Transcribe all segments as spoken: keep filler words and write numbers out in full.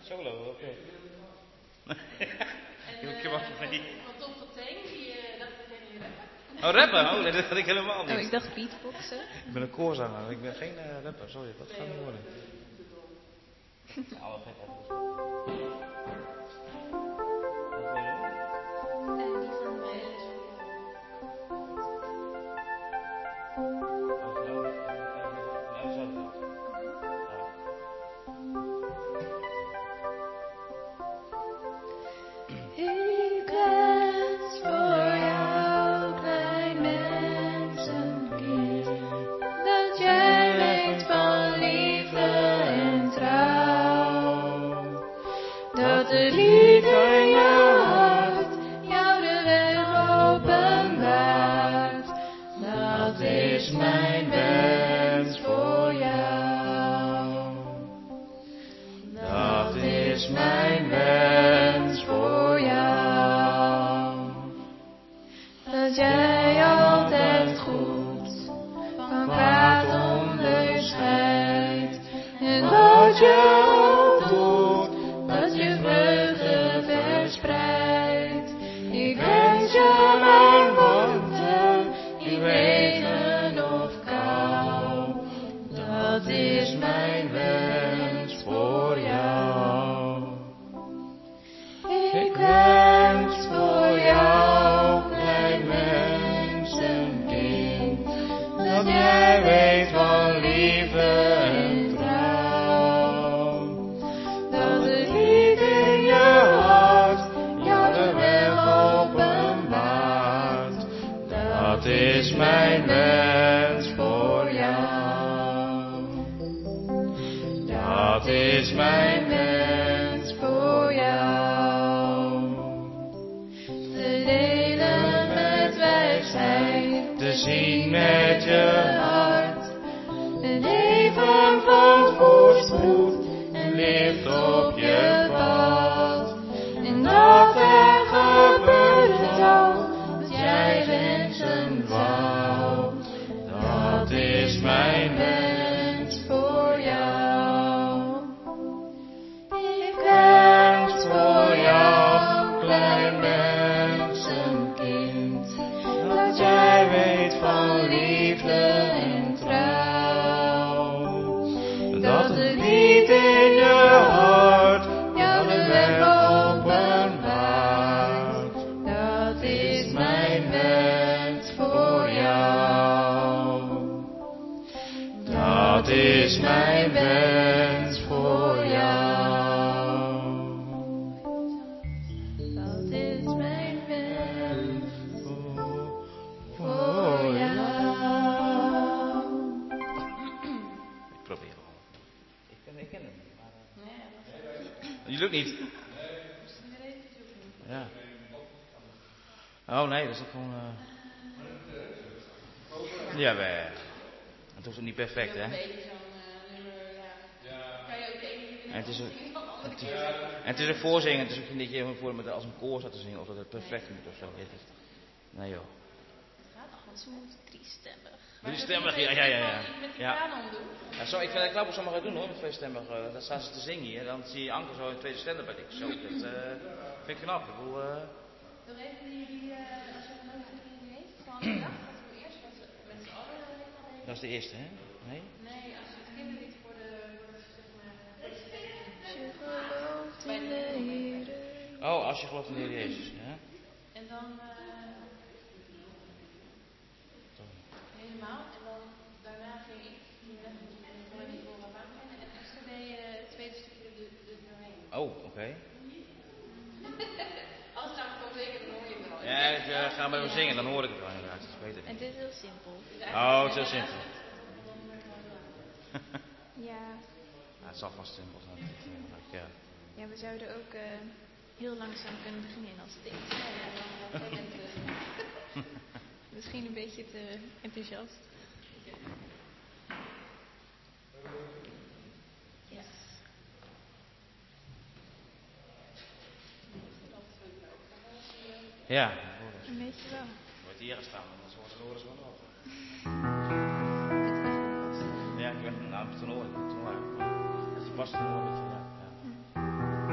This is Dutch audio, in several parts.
Solo, oké. Okay. En uh, van Tom Fontaine, die uh, dacht dat hij rappen. Oh, rappen? Oh, dat had ik helemaal niet. Oh, ik dacht beatboxen. Ik ben een koorzanger, ik ben geen uh, rapper, sorry, dat gaat niet worden. Alle gek hebben. Jullie ook niet? Ja. Oh nee, dat is ook gewoon... Uh... Ja, wij... Het hoeft ook niet perfect, hè? En het is ook... Het is, en het is ook voorzingen, het is ook niet dat je voor met als een koor staat te zingen of dat het perfect moet of zo. Nee joh. Het gaat nog, want ze moeten driestemmig. Driestemmig, ja, ja, ja. ja. Met die kanon doen? Ja, zo, ik vind het knap hoe sommigen doen hoor, met tweestemmig. Uh, dan staan ze te zingen hier, dan zie je Anke zo in tweede stem bij dik. Zo, dat uh, vind ik knap. Ik bedoel... Uh... Nog even die, die uh, als je het nog niet die heet, van de dag, dat we eerst met, met z'n allen uh, dat is de eerste, hè? Nee? Nee, als je het kinderlied voor de, voor de, zeg maar, als je gelooft in de Heer. Oh, als je gelooft in de Heer Jezus, ja. En dan uh, helemaal, en dan daarna ging ik voor die voor wat maken en Esther deed uh, het tweede stukje er doorheen. Oh, oké. Okay. Als het nou gewoon zeker, dan hoor je het wel. Ja, ik uh, ga met hem zingen, dan hoor ik het wel inderdaad. Dat is beter. En dit is heel simpel. Oh, het is heel simpel. Ja. Ja, het zal vast simpel zijn. Ja. Ja, we zouden ook uh, heel langzaam kunnen beginnen als dit. Misschien een beetje te enthousiast. Yes. Ja. Een beetje wel. Wordt hier gestaan, anders wordt het horen ze wel over. Ja, ik ben nou, toen hoor ik het. Toen hoor ik het. Als je past, dan hoor ik het. Ja. Ja.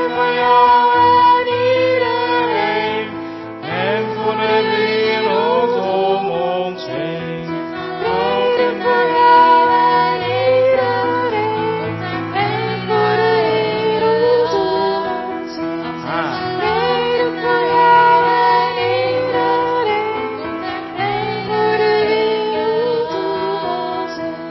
voor jou en iedereen. En voor de wereld om ons heen. Vrede voor jou en iedereen. En voor de wereld om ons heen. Vrede voor jou en iedereen. En voor de wereld om ons heen.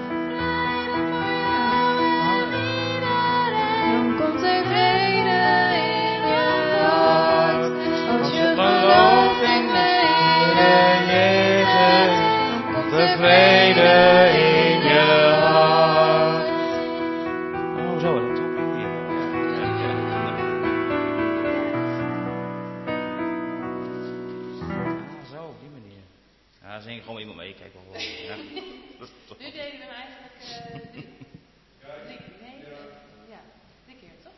Dan komt er vrede in je hart. Als je gelooft in de Heer Jezus, dan komt er vrede in je hart. Oh, zo, dat is ook hier. Ah, zo, op die manier. Ja, dan zing ik gewoon iemand mee, kijk wel. Ja. Nu deden we hem eigenlijk uh, drie, drie, nee, ja, drie keer, toch?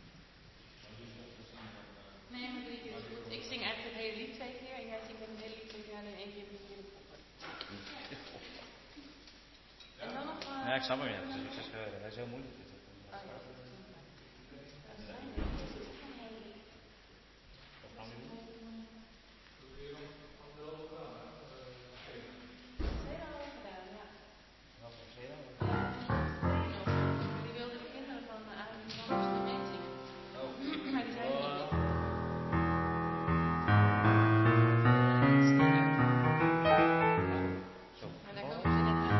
Nee, maar drie keer is goed. Ik zing eigenlijk het hele lied twee keer en jij zingt het hele lied twee keer en één keer moet je het poppen. En dan nog... Uh, Ja, ik snap hem, ja. Dus ik zeg, uh, hij is heel moeilijk. Dit. Oh ja. Die wilde de kinderen van uh, Adem van Anders meezingen. Maar die zijn er niet. En daar komen ze net aan.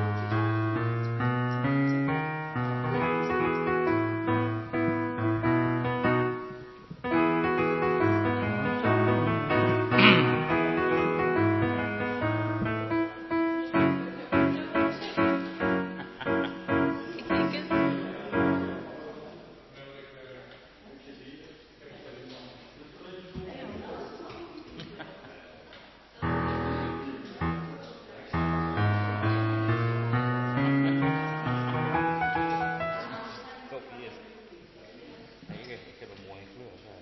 Ik denk het. Top, hier. Nee, ik, ik heb een mooie kleur. Zo.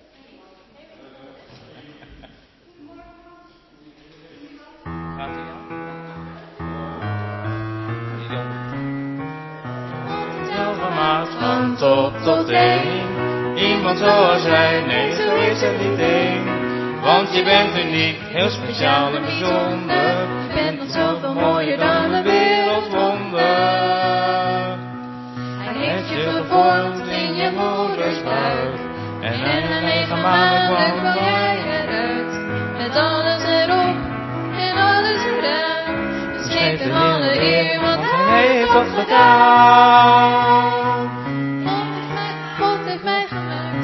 Gaat hij aan? Gemaakt van top tot teen. Iemand zoals jij, nee, zo is er niet één. Want je bent uniek, heel speciaal en bijzonder. Je bent nog zoveel mooier dan een wereldwonder. Hij heeft je gevormd in je moeders buik. En na negen maanden kwam jij eruit. Met alles erop en alles eraan. Dus geef hem alle eer, want hij heeft dat gedaan. God heeft mij gemaakt.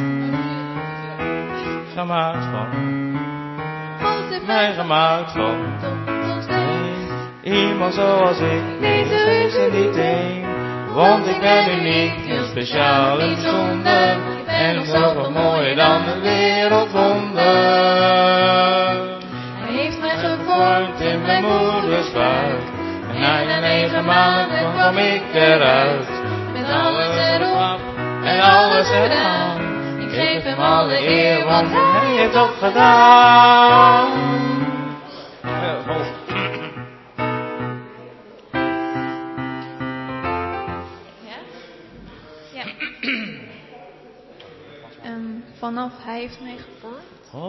Gemaakt van. God heeft mij gemaakt van. Iemand zoals ik, nee, zo is er niet één. Want ik ben uniek, heel speciaal en bijzonder. En nog zoveel mooier dan een wereldwonder. Hij heeft mij gevormd in mijn moeders buik. En na negen maanden kwam ik eruit. Met alles erop en alles eraan. Ik geef hem alle eer, want hij heeft dat gedaan. Ja, hoog. Ja? Ja. um, vanaf hij heeft mij gevormd.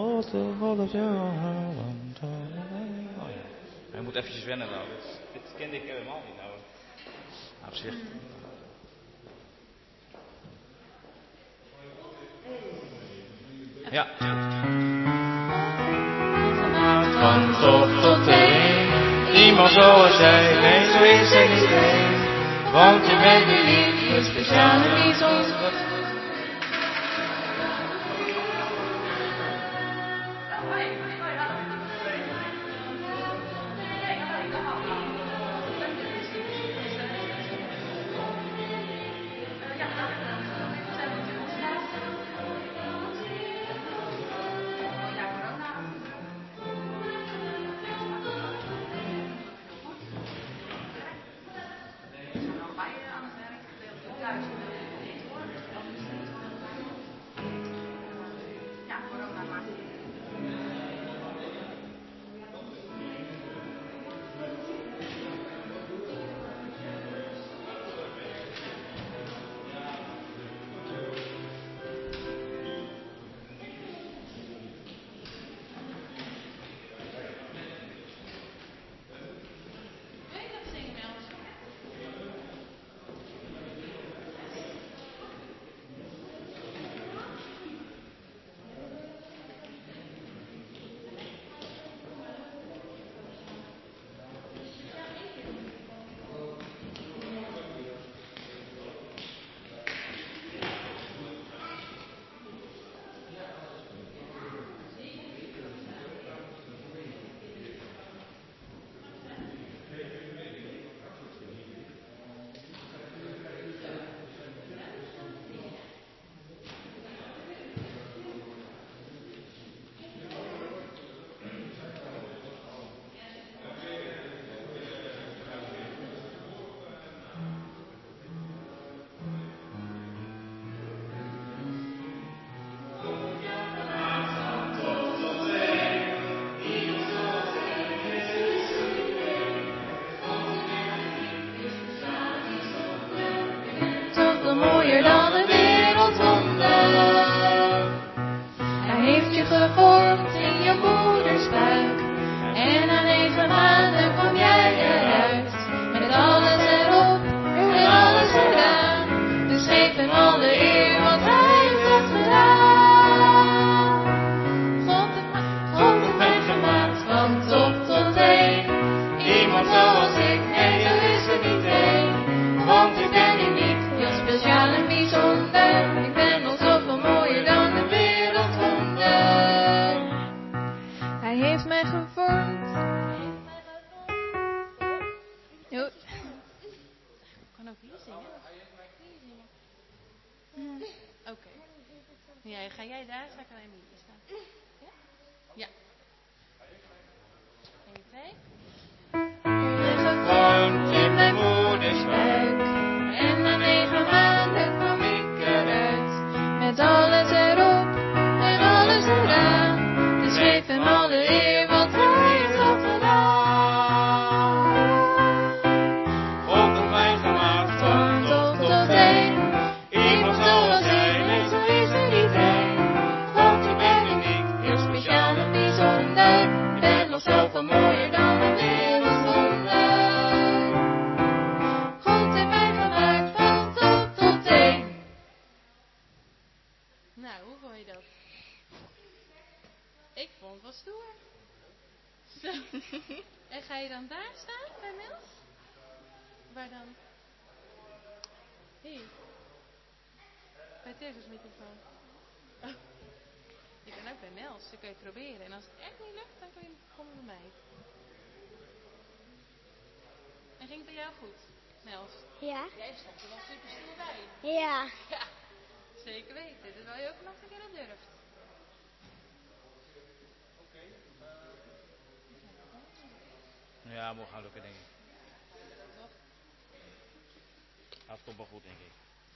Hij moet eventjes wennen nou. Dit, dit kende ik helemaal niet nou. Op zich. Ja. Van top tot teen. Iemand zoals jij, nee, zo is er niet één. Want je bent uniek, heel speciaal en bijzonder. jij, ga jij daar staan? Kan jij hier staan? Ja? Ja. één, twee. Gevormd in mijn moeders buik. En na negen maanden kwam ik eruit. Met alles erop en alles eraan. Dus geef hem alle eer wat hij heeft gedaan. God heeft mij gemaakt van Tot top tot tot teen. één. Iemand zoals jij, nee, zo is er niet één. Want ik ben uniek, heel speciaal en bijzonder. Ik ben nog zoveel mooier dan een wereldwonder. God heeft mij gemaakt van top tot teen. Nou, hoe vond je dat? Ik vond het wel stoer. Zo. En ga je dan daar staan, bij Mels? Waar dan? Hier. Bij Terza's microfoon. Oh. Je kan ook bij Mels, dan kun je het proberen. En als het echt niet lukt, dan kun je komen bij mij. En ging het bij jou goed, Mels? Ja? Jij stond er wel super stoer bij. Ja. Ja, zeker weten. Dat wil je ook nog een keer dat durft. Ja, moet gaan lukken, denk ik. Ja, het komt wel goed, denk ik.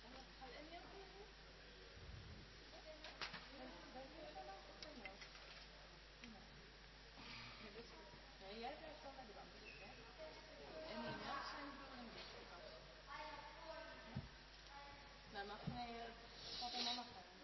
Nee, jij blijft wel bij de bank zitten, hè? En die Mels zijn de bedoeling niet voor pas. Nou, mag nee, uh, papa en mama gaan.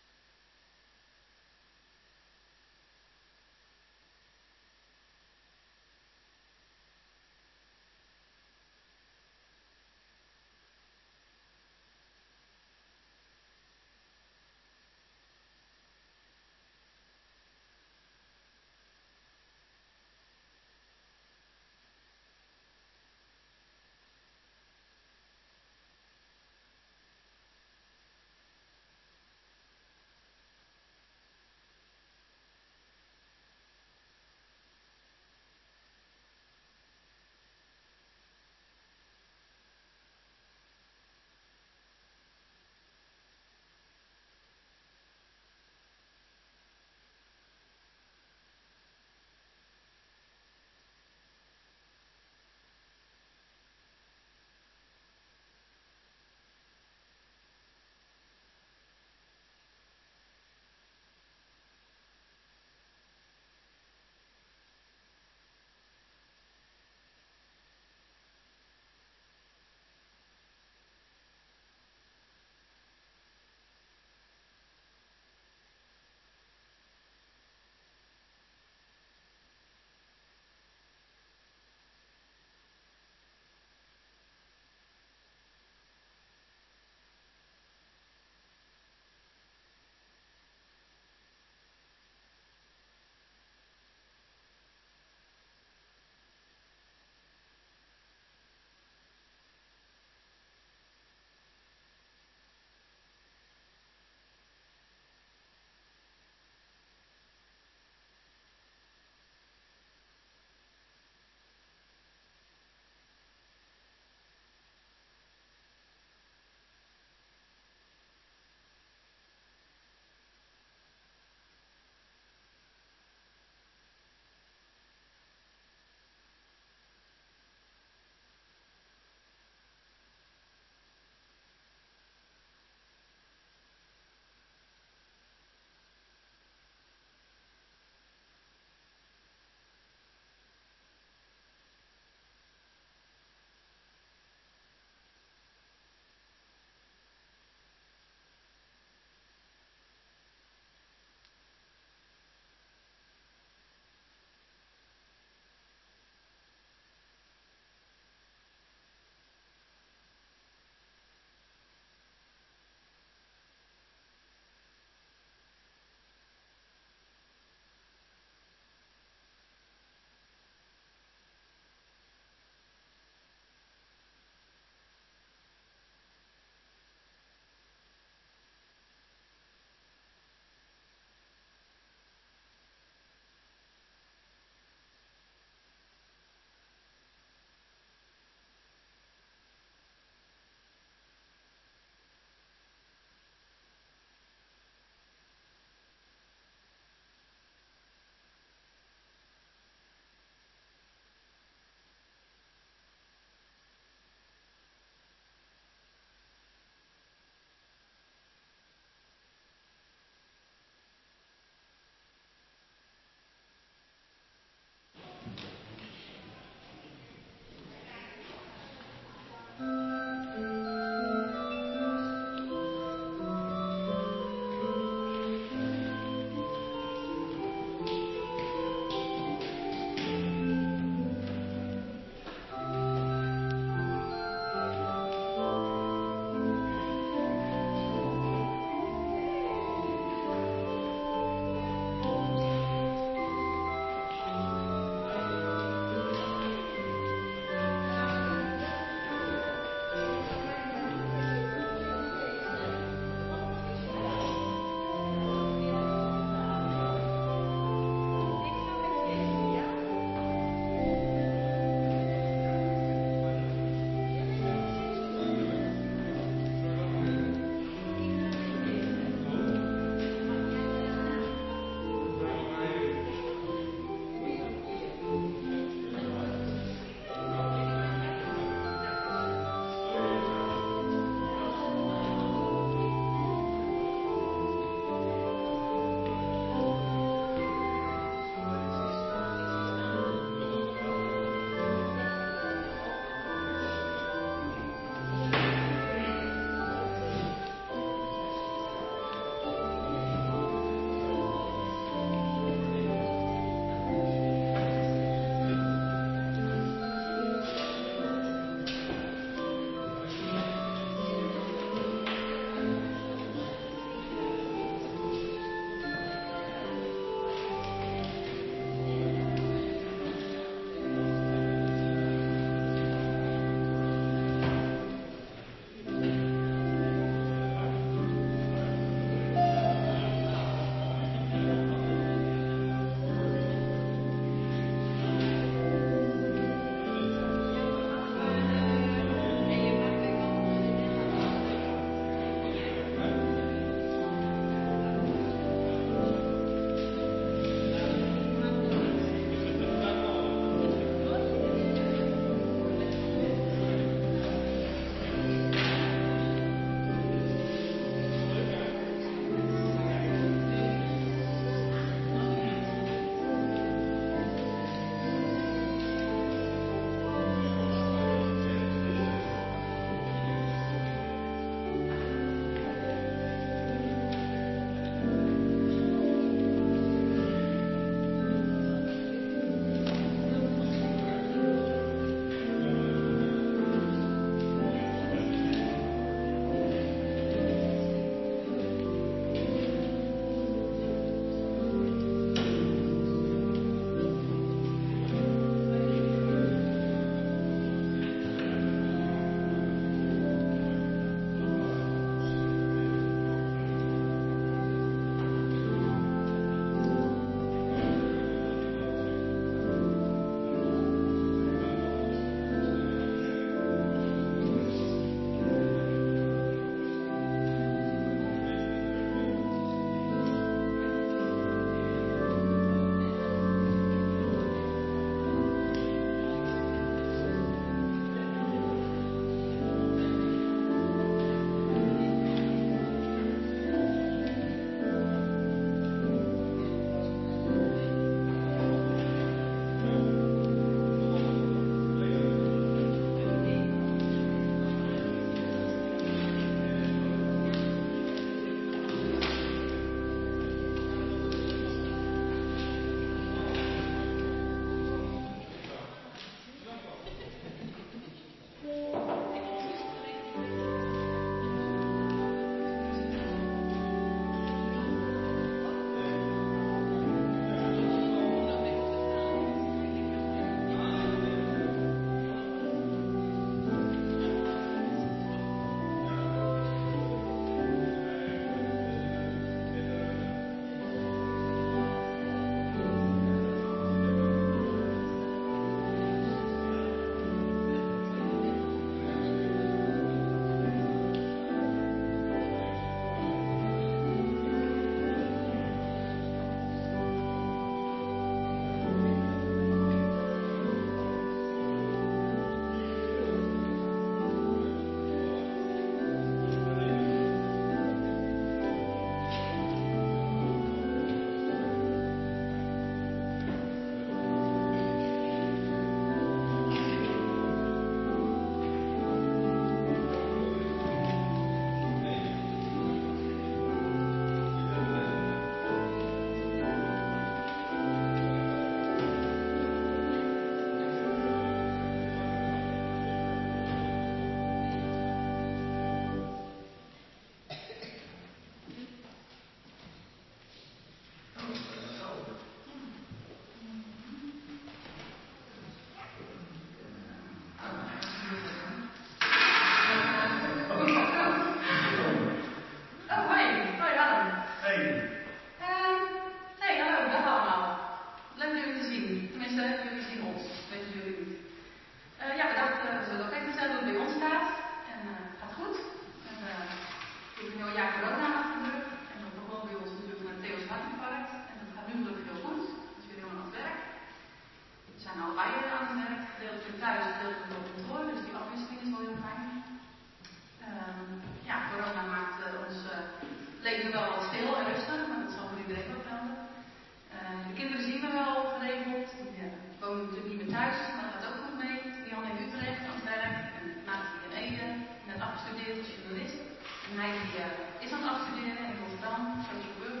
is journalist. En hij die, uh, is aan het afstuderen in Rotterdam, Socioloog.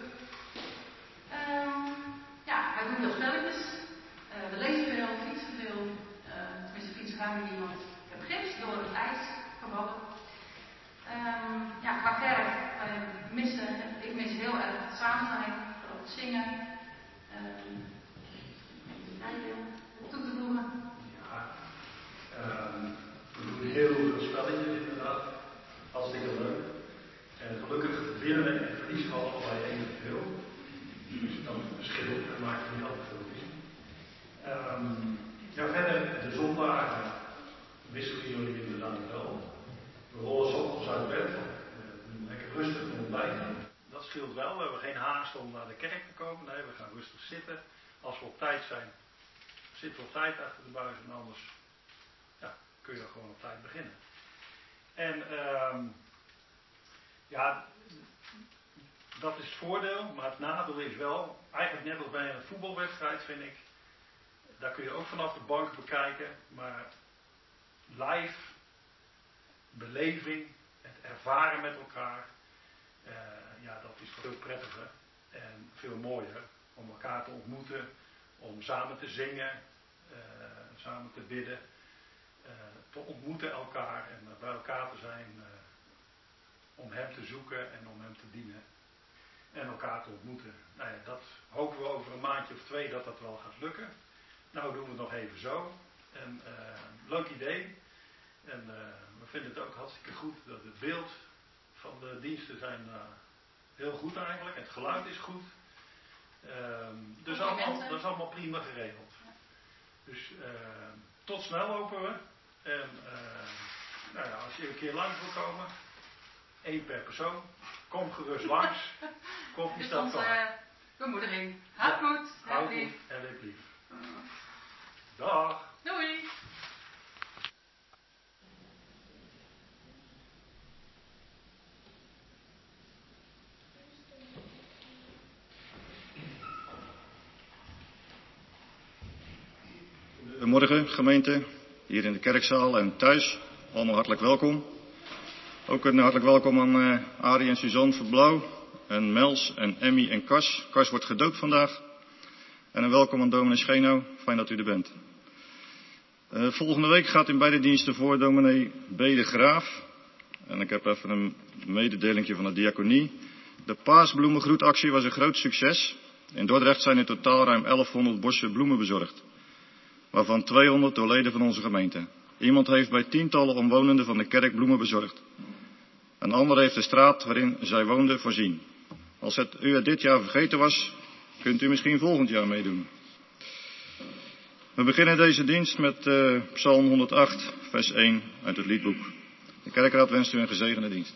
Um, ja, hij doet veel spelletjes. Uh, we lezen veel, fietsen veel. Uh, tenminste, fietsen gaan we niemand. Ik heb gips door het ijs gevallen. Um, ja, qua kerk, wij missen, ik mis heel erg het samen zijn, vooral het zingen. Um, jij wil toe te voegen? Ja, um, we doen heel veel spelletjes inderdaad. Hartstikke leuk. En gelukkig winnen en verliezen we allebei evenveel. Dus dat verschil dat maakt niet altijd veel uit. Um, ja, verder, de zondagen wisselen jullie inderdaad wel. We rollen 's ochtends uit bed, lekker rustig ontbijten. Dat scheelt wel, we hebben geen haast om naar de kerk te komen. Nee, we gaan rustig zitten. Als we op tijd zijn, zitten we op tijd achter de buis en anders ja, kun je gewoon op tijd beginnen. En um, ja, dat is het voordeel, maar het nadeel is wel, eigenlijk net als bij een voetbalwedstrijd vind ik, daar kun je ook vanaf de bank bekijken, maar live, beleving, het ervaren met elkaar, uh, ja, dat is veel prettiger en veel mooier om elkaar te ontmoeten, om samen te zingen, uh, samen te bidden, uh, te ontmoeten elkaar en uh, bij elkaar te zijn uh, om hem te zoeken en om hem te dienen en elkaar te ontmoeten. Nou ja, dat hopen we over een maandje of twee dat dat wel gaat lukken. Nou doen we het nog even zo. En uh, leuk idee. En uh, we vinden het ook hartstikke goed dat het beeld van de diensten zijn uh, heel goed eigenlijk. Het geluid is goed. Uh, dus allemaal, dat is allemaal prima geregeld. Dus uh, tot snel hopen we. En uh, nou ja, als je een keer langs wil komen, één per persoon, kom gerust langs. Koffie staat klaar. Bemoediging. Houd ja, goed. Houd goed en leef lief. Dag. Doei. Goedemorgen gemeente, hier in de kerkzaal en thuis. Allemaal hartelijk welkom. Ook een hartelijk welkom aan uh, Arie en Suzanne Verblauw. En Mels en Emmy en Kas. Kas wordt gedoopt vandaag. En een welkom aan dominee Scheno. Fijn dat u er bent. Uh, volgende week gaat in beide diensten voor dominee B. de Graaf. En ik heb even een mededelingje van de diaconie. De paasbloemengroetactie was een groot succes. In Dordrecht zijn in totaal ruim elfhonderd bossen bloemen bezorgd. Waarvan tweehonderd door leden van onze gemeente. Iemand heeft bij tientallen omwonenden van de kerk bloemen bezorgd. Een ander heeft de straat waarin zij woonde voorzien. Als het u het dit jaar vergeten was, kunt u misschien volgend jaar meedoen. We beginnen deze dienst met uh, Psalm honderdacht, vers één uit het liedboek. De kerkraad wenst u een gezegende dienst.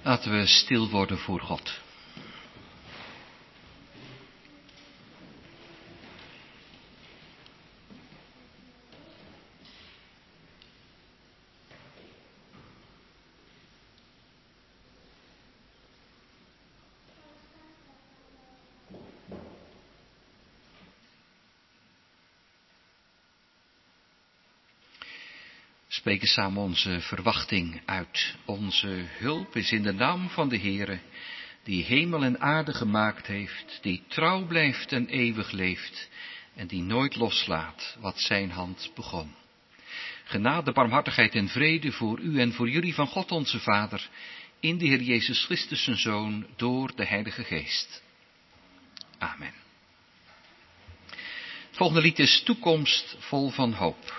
Laten we stil worden voor God. We spreken samen onze verwachting uit. Onze hulp is in de naam van de Heere, die hemel en aarde gemaakt heeft, die trouw blijft en eeuwig leeft, en die nooit loslaat wat zijn hand begon. Genade, barmhartigheid en vrede voor u en voor jullie van God onze Vader, in de Heer Jezus Christus zijn Zoon, door de Heilige Geest. Amen. Het volgende lied is Toekomst vol van hoop.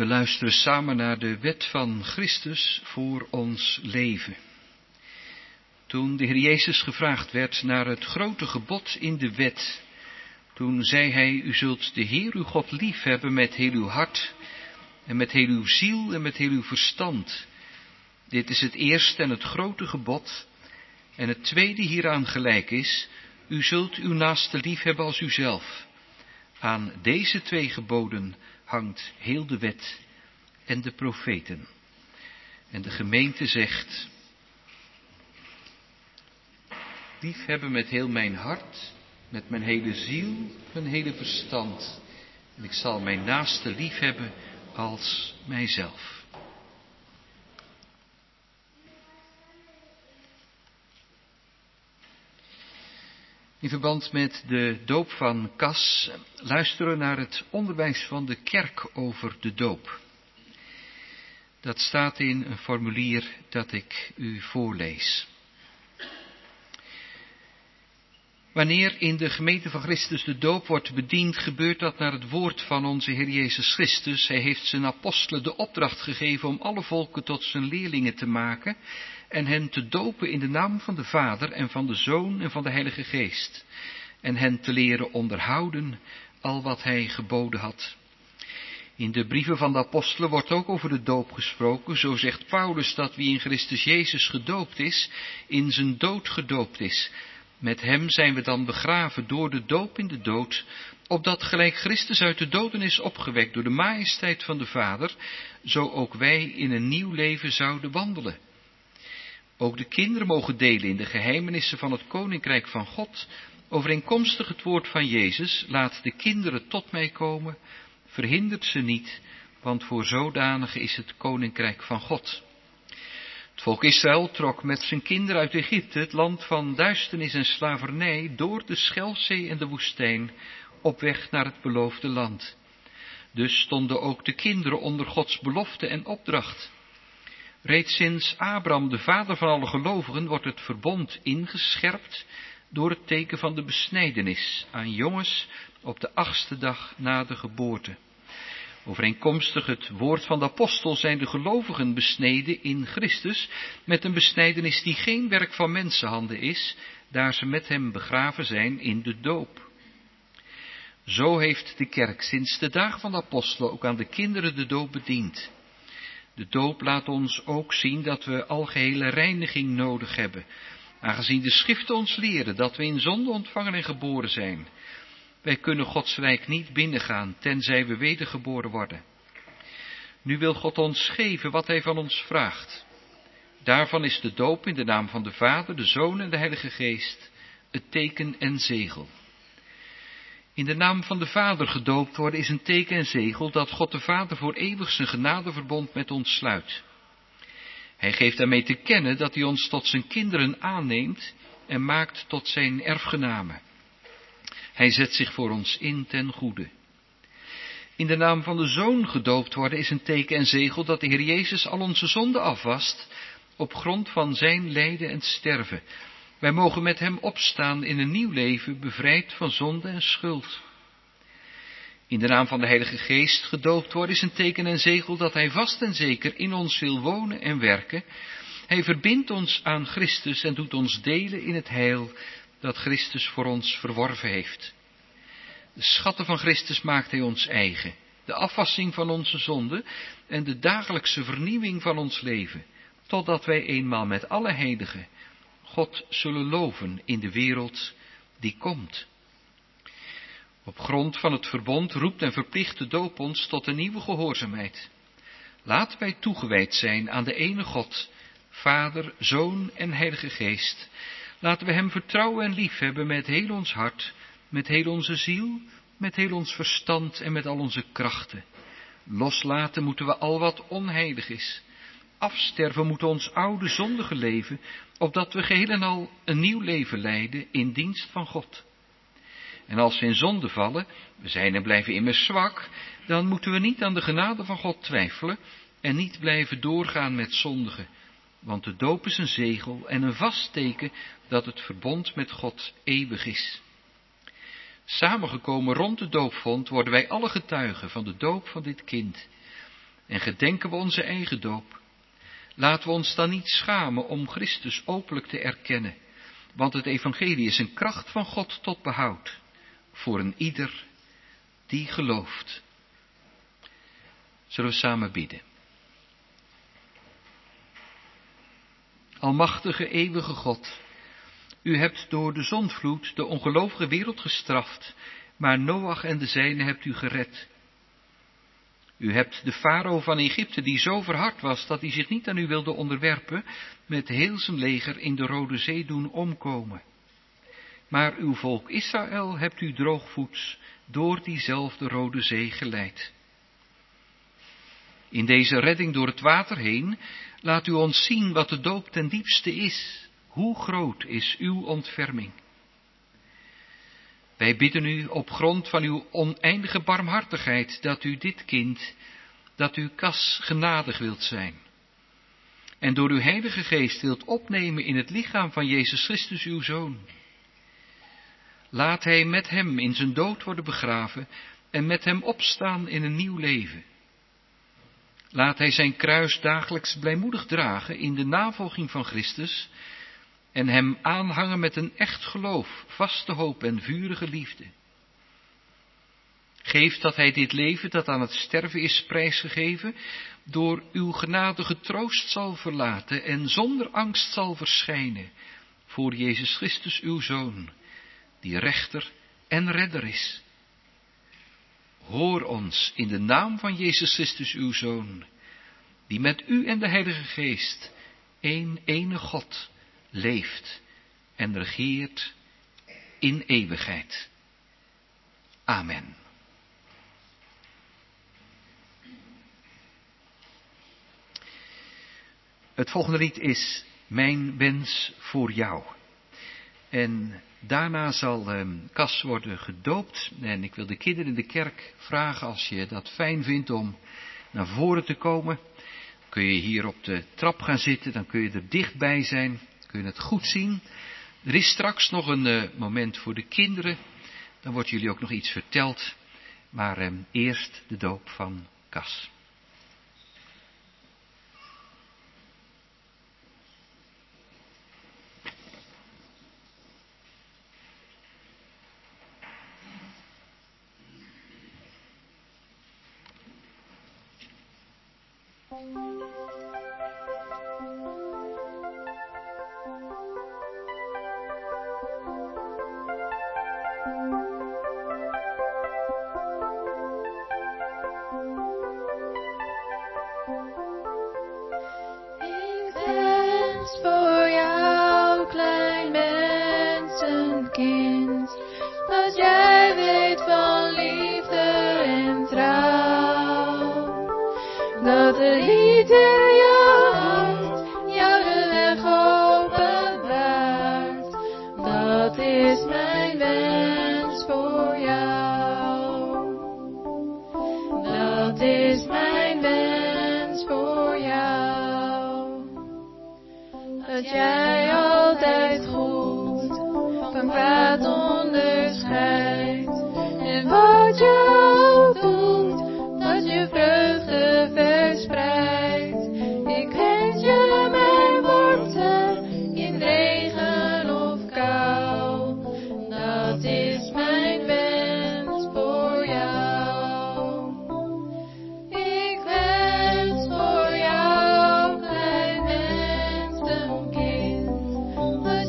We luisteren samen naar de wet van Christus voor ons leven. Toen de Heer Jezus gevraagd werd naar het grote gebod in de wet, toen zei hij, u zult de Heer uw God lief hebben met heel uw hart en met heel uw ziel en met heel uw verstand. Dit is het eerste en het grote gebod. En het tweede hieraan gelijk is, u zult uw naaste lief hebben als uzelf. Aan deze twee geboden hangt heel de wet en de profeten. En de gemeente zegt, lief hebben met heel mijn hart, met mijn hele ziel, mijn hele verstand. En ik zal mijn naaste lief hebben als mijzelf. In verband met de doop van Cas luisteren we naar het onderwijs van de kerk over de doop. Dat staat in een formulier dat ik u voorlees. Wanneer in de gemeente van Christus de doop wordt bediend, gebeurt dat naar het woord van onze Heer Jezus Christus. Hij heeft zijn apostelen de opdracht gegeven om alle volken tot zijn leerlingen te maken en hen te dopen in de naam van de Vader en van de Zoon en van de Heilige Geest. En hen te leren onderhouden al wat hij geboden had. In de brieven van de apostelen wordt ook over de doop gesproken. Zo zegt Paulus dat wie in Christus Jezus gedoopt is, in zijn dood gedoopt is. Met hem zijn we dan begraven door de doop in de dood, opdat gelijk Christus uit de doden is opgewekt door de majesteit van de Vader, zo ook wij in een nieuw leven zouden wandelen. Ook de kinderen mogen delen in de geheimenissen van het Koninkrijk van God, overeenkomstig het woord van Jezus, laat de kinderen tot mij komen, verhindert ze niet, want voor zodanige is het Koninkrijk van God. Het volk Israël trok met zijn kinderen uit Egypte, het land van duisternis en slavernij, door de Schelfzee en de woestijn, op weg naar het beloofde land. Dus stonden ook de kinderen onder Gods belofte en opdracht. Reeds sinds Abraham, de vader van alle gelovigen, wordt het verbond ingescherpt door het teken van de besnijdenis aan jongens op de achtste dag na de geboorte. Overeenkomstig het woord van de apostel zijn de gelovigen besneden in Christus met een besnijdenis die geen werk van mensenhanden is, daar ze met hem begraven zijn in de doop. Zo heeft de kerk sinds de dagen van de apostelen ook aan de kinderen de doop bediend. De doop laat ons ook zien dat we algehele reiniging nodig hebben, aangezien de schriften ons leren dat we in zonde ontvangen en geboren zijn. Wij kunnen Gods rijk niet binnengaan, tenzij we wedergeboren worden. Nu wil God ons geven wat hij van ons vraagt. Daarvan is de doop in de naam van de Vader, de Zoon en de Heilige Geest het teken en zegel. In de naam van de Vader gedoopt worden is een teken en zegel dat God de Vader voor eeuwig zijn genadeverbond met ons sluit. Hij geeft daarmee te kennen dat hij ons tot zijn kinderen aanneemt en maakt tot zijn erfgenamen. Hij zet zich voor ons in ten goede. In de naam van de Zoon gedoopt worden is een teken en zegel dat de Heer Jezus al onze zonden afwast op grond van zijn lijden en sterven. Wij mogen met hem opstaan in een nieuw leven, bevrijd van zonde en schuld. In de naam van de Heilige Geest gedoopt worden is een teken en zegel dat hij vast en zeker in ons wil wonen en werken. Hij verbindt ons aan Christus en doet ons delen in het heil dat Christus voor ons verworven heeft. De schatten van Christus maakt hij ons eigen, de afwassing van onze zonden en de dagelijkse vernieuwing van ons leven, totdat wij eenmaal met alle heiligen God zullen loven in de wereld die komt. Op grond van het verbond roept en verplicht de doop ons tot een nieuwe gehoorzaamheid. Laten wij toegewijd zijn aan de ene God, Vader, Zoon en Heilige Geest. Laten we hem vertrouwen en liefhebben met heel ons hart, met heel onze ziel, met heel ons verstand en met al onze krachten. Loslaten moeten we al wat onheilig is. Afsterven moet ons oude zondige leven, opdat we geheel en al een nieuw leven leiden in dienst van God. En als we in zonde vallen, we zijn en blijven immers zwak, dan moeten we niet aan de genade van God twijfelen en niet blijven doorgaan met zondigen. Want de doop is een zegel en een vast teken dat het verbond met God eeuwig is. Samengekomen rond de doopvond worden wij alle getuigen van de doop van dit kind. en gedenken we onze eigen doop. Laten we ons dan niet schamen om Christus openlijk te erkennen, want het evangelie is een kracht van God tot behoud, voor een ieder die gelooft. Zullen we samen bidden. Almachtige, eeuwige God, u hebt door de zondvloed de ongelovige wereld gestraft, maar Noach en de zijnen hebt u gered. U hebt de farao van Egypte, die zo verhard was dat hij zich niet aan u wilde onderwerpen, met heel zijn leger in de Rode Zee doen omkomen. Maar uw volk Israël hebt u droogvoets door diezelfde Rode Zee geleid. In deze redding door het water heen, laat u ons zien wat de doop ten diepste is. Hoe groot is uw ontferming? Wij bidden u op grond van uw oneindige barmhartigheid, dat u dit kind, dat u Cas genadig wilt zijn, en door uw Heilige Geest wilt opnemen in het lichaam van Jezus Christus, uw Zoon. Laat hij met hem in zijn dood worden begraven en met hem opstaan in een nieuw leven. Laat hij zijn kruis dagelijks blijmoedig dragen in de navolging van Christus en hem aanhangen met een echt geloof, vaste hoop en vurige liefde. Geef dat hij dit leven dat aan het sterven is prijsgegeven, door uw genadige troost zal verlaten en zonder angst zal verschijnen voor Jezus Christus uw Zoon, die rechter en redder is. Hoor ons in de naam van Jezus Christus uw Zoon, die met u en de Heilige Geest, één ene God, leeft en regeert in eeuwigheid. Amen. Het volgende lied is Mijn wens voor jou. En daarna zal eh, Cas worden gedoopt. En ik wil de kinderen in de kerk vragen, als je dat fijn vindt om naar voren te komen. Kun je hier op de trap gaan zitten, dan kun je er dichtbij zijn. Kun je het goed zien. Er is straks nog een uh, moment voor de kinderen. Dan wordt jullie ook nog iets verteld. Maar eh, eerst de doop van Cas.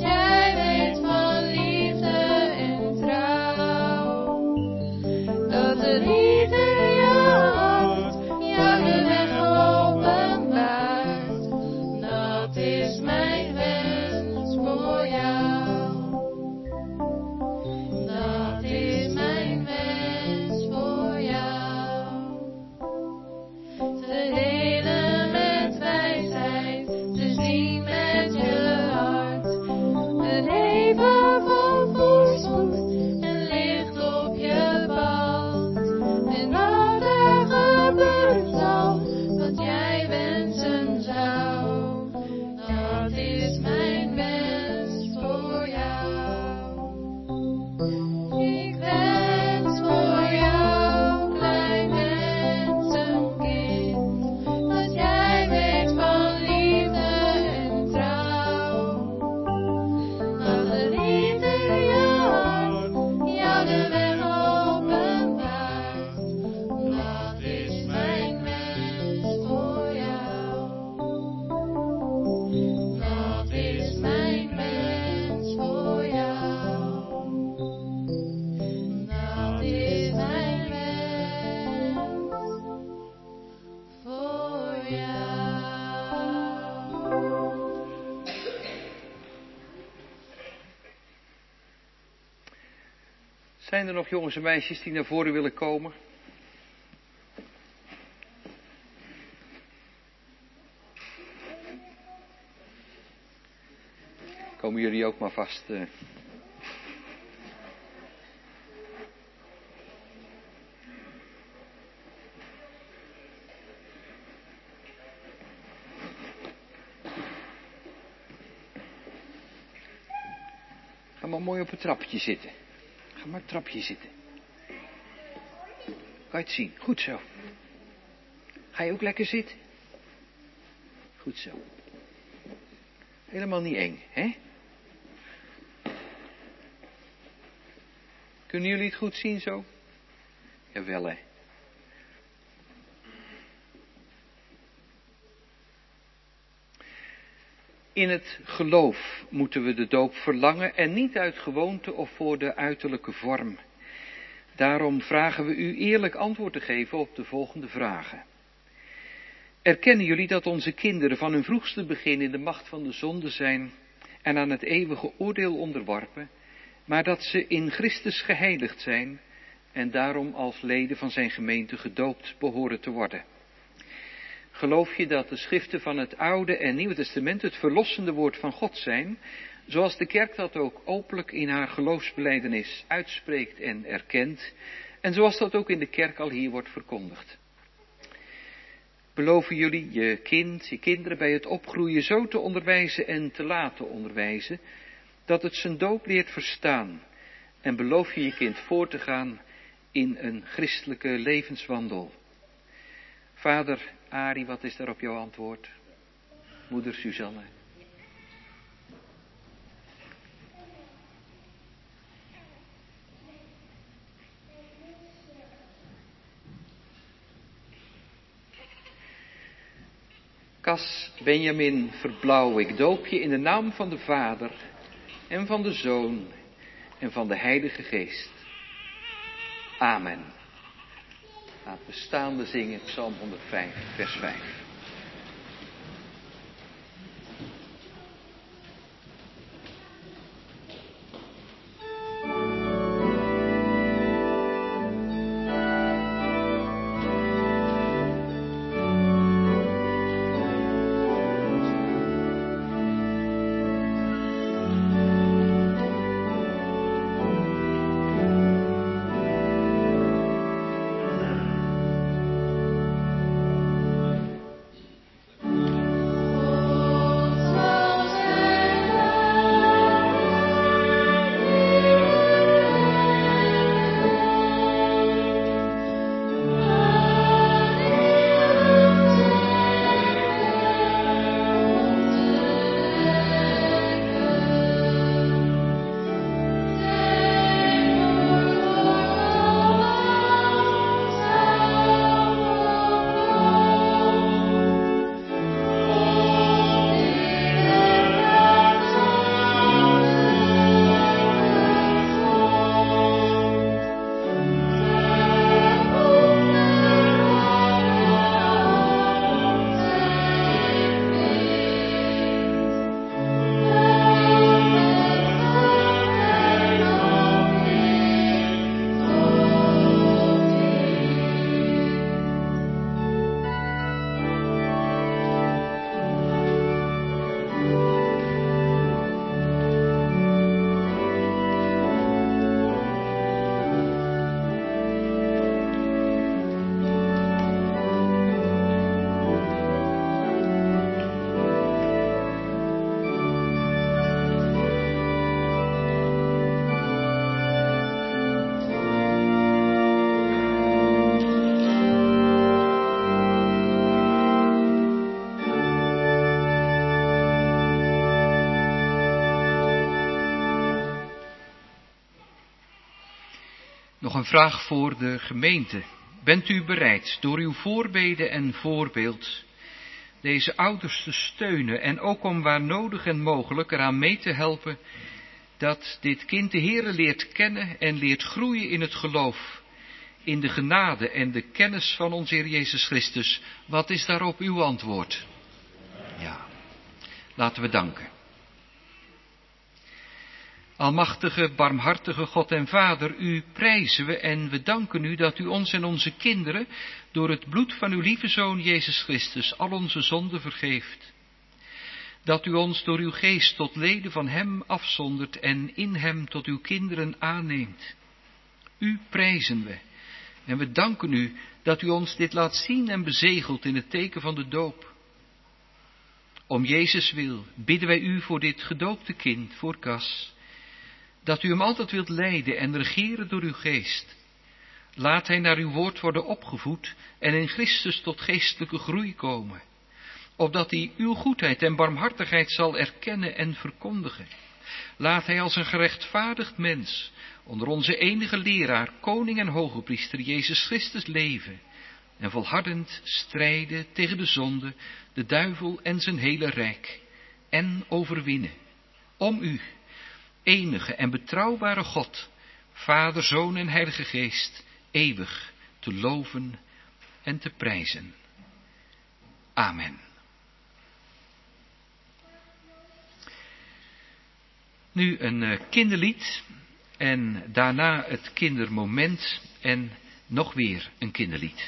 Dat Zijn er nog jongens en meisjes die naar voren willen komen? Komen jullie ook maar vast. Uh... Ga maar mooi op het trapje zitten. Ga maar op het trapje zitten. Kan je het zien? Goed zo. Ga je ook lekker zitten? Goed zo. Helemaal niet eng, hè? Kunnen jullie het goed zien zo? Jawel, hè? In het geloof moeten we de doop verlangen en niet uit gewoonte of voor de uiterlijke vorm. Daarom vragen we u eerlijk antwoord te geven op de volgende vragen. Erkennen jullie dat onze kinderen van hun vroegste begin in de macht van de zonde zijn en aan het eeuwige oordeel onderworpen, maar dat ze in Christus geheiligd zijn en daarom als leden van zijn gemeente gedoopt behoren te worden? Geloof je dat de schriften van het Oude en Nieuwe Testament het verlossende woord van God zijn, zoals de kerk dat ook openlijk in haar geloofsbelijdenis uitspreekt en erkent, en zoals dat ook in de kerk al hier wordt verkondigd? Beloven jullie je kind, je kinderen bij het opgroeien zo te onderwijzen en te laten onderwijzen, dat het zijn doop leert verstaan? En beloof je je kind voor te gaan in een christelijke levenswandel? Vader Arie, wat is daarop jouw antwoord? Moeder Suzanne. Cas Benjamin Verblauw, ik doop je in de naam van de Vader en van de Zoon en van de Heilige Geest. Amen. Laten we staande zingen, Psalm honderdvijf, vers vijf. Nog een vraag voor de gemeente. Bent u bereid door uw voorbeden en voorbeeld deze ouders te steunen en ook om waar nodig en mogelijk eraan mee te helpen dat dit kind de Heere leert kennen en leert groeien in het geloof, in de genade en de kennis van onze Heer Jezus Christus? Wat is daarop uw antwoord? Ja, laten we danken. Almachtige, barmhartige God en Vader, u prijzen we en we danken u dat u ons en onze kinderen door het bloed van uw lieve Zoon Jezus Christus al onze zonden vergeeft. Dat u ons door uw geest tot leden van hem afzondert en in hem tot uw kinderen aanneemt. U prijzen we en we danken u dat u ons dit laat zien en bezegelt in het teken van de doop. Om Jezus wil bidden wij u voor dit gedoopte kind, voor Cas, dat u hem altijd wilt leiden en regeren door uw geest. Laat hij naar uw woord worden opgevoed en in Christus tot geestelijke groei komen, opdat hij uw goedheid en barmhartigheid zal erkennen en verkondigen. Laat hij als een gerechtvaardigd mens onder onze enige leraar, koning en hogepriester Jezus Christus leven en volhardend strijden tegen de zonde, de duivel en zijn hele rijk en overwinnen. Om u, enige en betrouwbare God, Vader, Zoon en Heilige Geest, eeuwig te loven en te prijzen. Amen. Nu een uh, kinderlied en daarna het kindermoment en nog weer een kinderlied.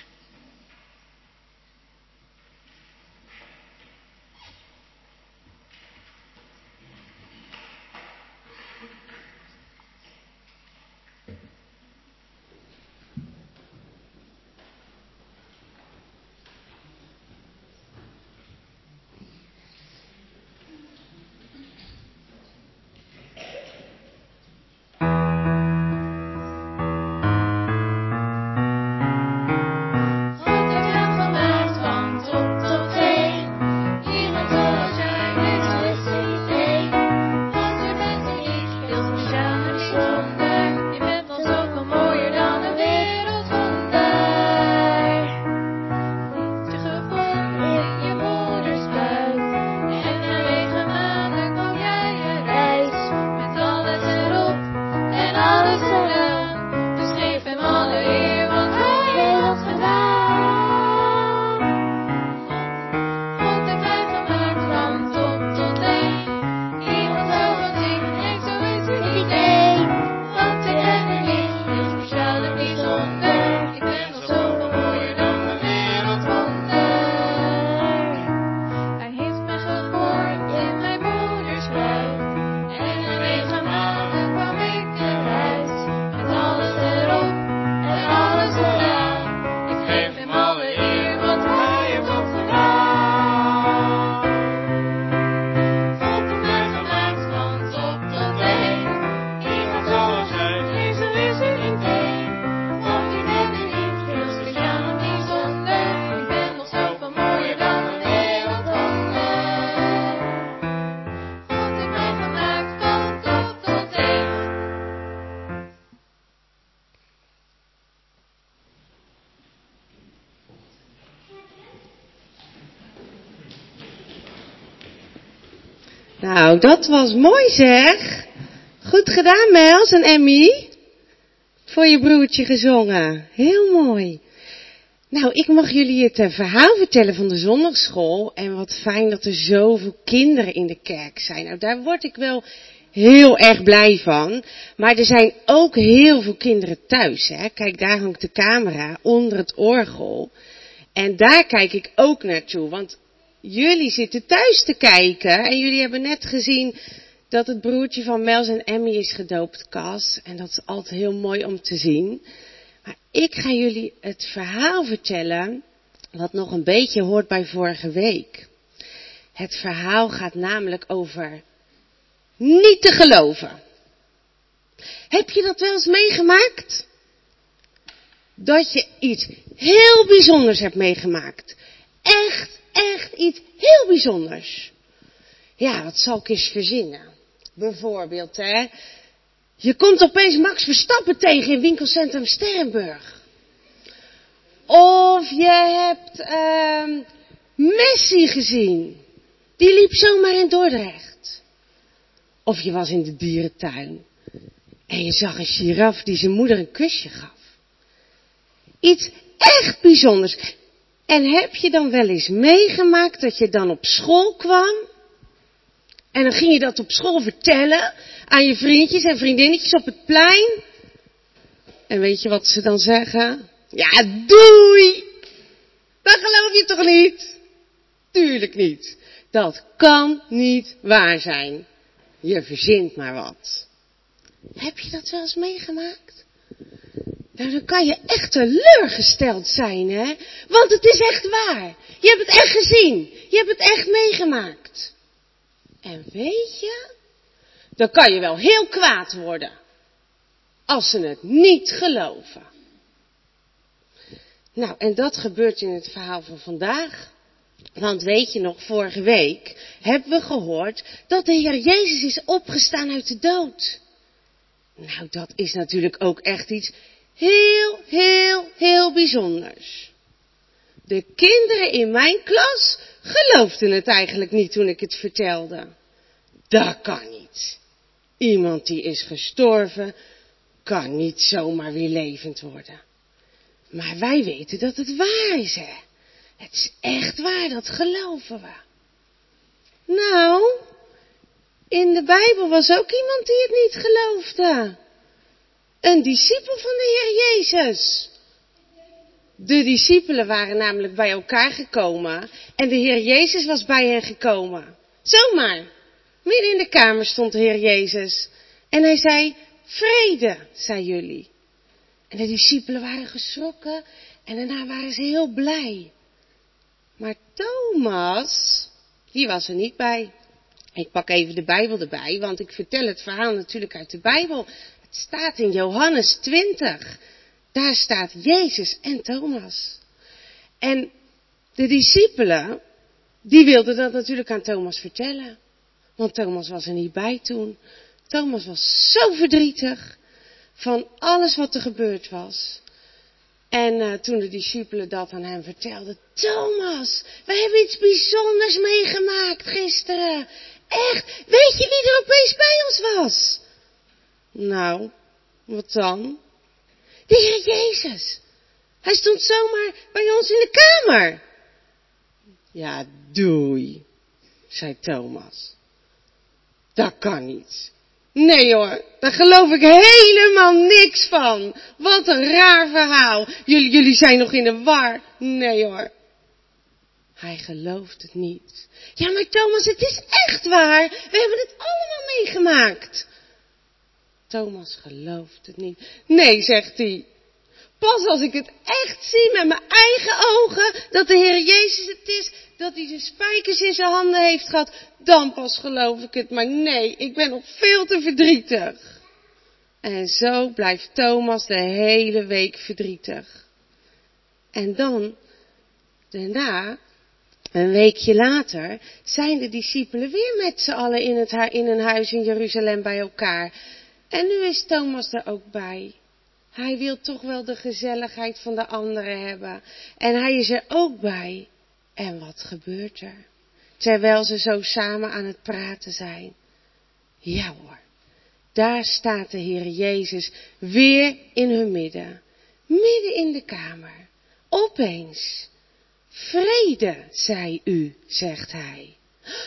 Nou, dat was mooi zeg. Goed gedaan, Mels en Emmy. Voor je broertje gezongen. Heel mooi. Nou, ik mag jullie het uh, verhaal vertellen van de zondagschool. En wat fijn dat er zoveel kinderen in de kerk zijn. Nou, daar word ik wel heel erg blij van. Maar er zijn ook heel veel kinderen thuis. Hè? Kijk, daar hangt de camera onder het orgel. En daar kijk ik ook naartoe. Want jullie zitten thuis te kijken. En jullie hebben net gezien dat het broertje van Mels en Emmy is gedoopt, Cas. En dat is altijd heel mooi om te zien. Maar ik ga jullie het verhaal vertellen wat nog een beetje hoort bij vorige week. Het verhaal gaat namelijk over niet te geloven. Heb je dat wel eens meegemaakt? Dat je iets heel bijzonders hebt meegemaakt. Echt, echt iets heel bijzonders. Ja, wat zal ik eens verzinnen? Bijvoorbeeld, hè. Je komt opeens Max Verstappen tegen in winkelcentrum Sterrenburg. Of je hebt uh, Messi gezien. Die liep zomaar in Dordrecht. Of je was in de dierentuin. En je zag een giraf die zijn moeder een kusje gaf. Iets echt bijzonders. En heb je dan wel eens meegemaakt dat je dan op school kwam? En dan ging je dat op school vertellen aan je vriendjes en vriendinnetjes op het plein. En weet je wat ze dan zeggen? Ja, doei! Dat geloof je toch niet? Tuurlijk niet. Dat kan niet waar zijn. Je verzint maar wat. Heb je dat wel eens meegemaakt? Nou, dan kan je echt teleurgesteld zijn, hè? Want het is echt waar. Je hebt het echt gezien. Je hebt het echt meegemaakt. En weet je, dan kan je wel heel kwaad worden. Als ze het niet geloven. Nou, en dat gebeurt in het verhaal van vandaag. Want weet je nog, vorige week hebben we gehoord dat de Heer Jezus is opgestaan uit de dood. Nou, dat is natuurlijk ook echt iets heel, heel, heel bijzonders. De kinderen in mijn klas geloofden het eigenlijk niet toen ik het vertelde. Dat kan niet. Iemand die is gestorven kan niet zomaar weer levend worden. Maar wij weten dat het waar is, hè. Het is echt waar, dat geloven we. Nou, in de Bijbel was ook iemand die het niet geloofde. Een discipel van de Heer Jezus. De discipelen waren namelijk bij elkaar gekomen en de Heer Jezus was bij hen gekomen. Zomaar. Midden in de kamer stond de Heer Jezus. En hij zei, vrede, zei jullie. En de discipelen waren geschrokken en daarna waren ze heel blij. Maar Thomas, die was er niet bij. Ik pak even de Bijbel erbij, want ik vertel het verhaal natuurlijk uit de Bijbel. Het staat in Johannes twintig. Daar staat Jezus en Thomas. En de discipelen, die wilden dat natuurlijk aan Thomas vertellen. Want Thomas was er niet bij toen. Thomas was zo verdrietig van alles wat er gebeurd was. En uh, toen de discipelen dat aan hem vertelden. Thomas, wij hebben iets bijzonders meegemaakt gisteren. Echt, weet je wie er opeens bij ons was? Nou, wat dan? De Heer Jezus. Hij stond zomaar bij ons in de kamer. Ja, doei, zei Thomas. Dat kan niet. Nee hoor, daar geloof ik helemaal niks van. Wat een raar verhaal. Jullie, jullie zijn nog in de war. Nee hoor. Hij gelooft het niet. Ja, maar Thomas, het is echt waar. We hebben het allemaal meegemaakt. Thomas gelooft het niet. Nee, zegt hij. Pas als ik het echt zie met mijn eigen ogen, dat de Heer Jezus het is, dat hij de spijkers in zijn handen heeft gehad, dan pas geloof ik het. Maar nee, ik ben nog veel te verdrietig. En zo blijft Thomas de hele week verdrietig. En dan, daarna, een weekje later, zijn de discipelen weer met z'n allen in, het, in een huis in Jeruzalem bij elkaar. En nu is Thomas er ook bij. Hij wil toch wel de gezelligheid van de anderen hebben. En hij is er ook bij. En wat gebeurt er? Terwijl ze zo samen aan het praten zijn. Ja hoor, daar staat de Heer Jezus weer in hun midden. Midden in de kamer. Opeens. Vrede, zei u, zegt hij.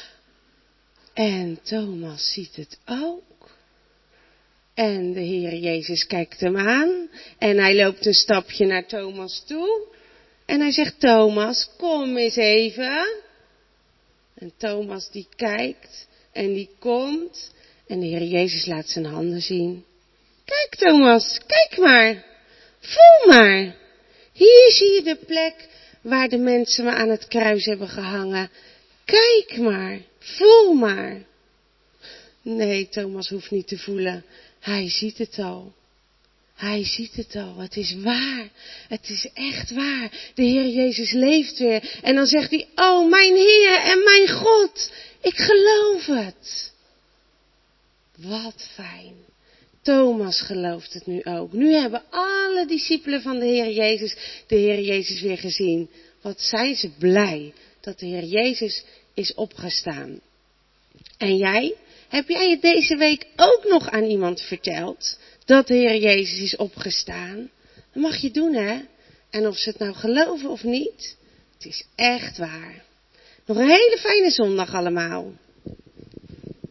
En Thomas ziet het ook. En de Heer Jezus kijkt hem aan en hij loopt een stapje naar Thomas toe. En hij zegt, Thomas, kom eens even. En Thomas die kijkt en die komt en de Heer Jezus laat zijn handen zien. Kijk Thomas, kijk maar, voel maar. Hier zie je de plek waar de mensen me aan het kruis hebben gehangen. Kijk maar, voel maar. Nee, Thomas hoeft niet te voelen. Hij ziet het al. Hij ziet het al. Het is waar. Het is echt waar. De Heer Jezus leeft weer. En dan zegt hij, oh mijn Heer en mijn God. Ik geloof het. Wat fijn. Thomas gelooft het nu ook. Nu hebben alle discipelen van de Heer Jezus de Heer Jezus weer gezien. Wat zijn ze blij dat de Heer Jezus is opgestaan. En jij? Heb jij het deze week ook nog aan iemand verteld dat de Heer Jezus is opgestaan? Dat mag je doen, hè? En of ze het nou geloven of niet, het is echt waar. Nog een hele fijne zondag allemaal.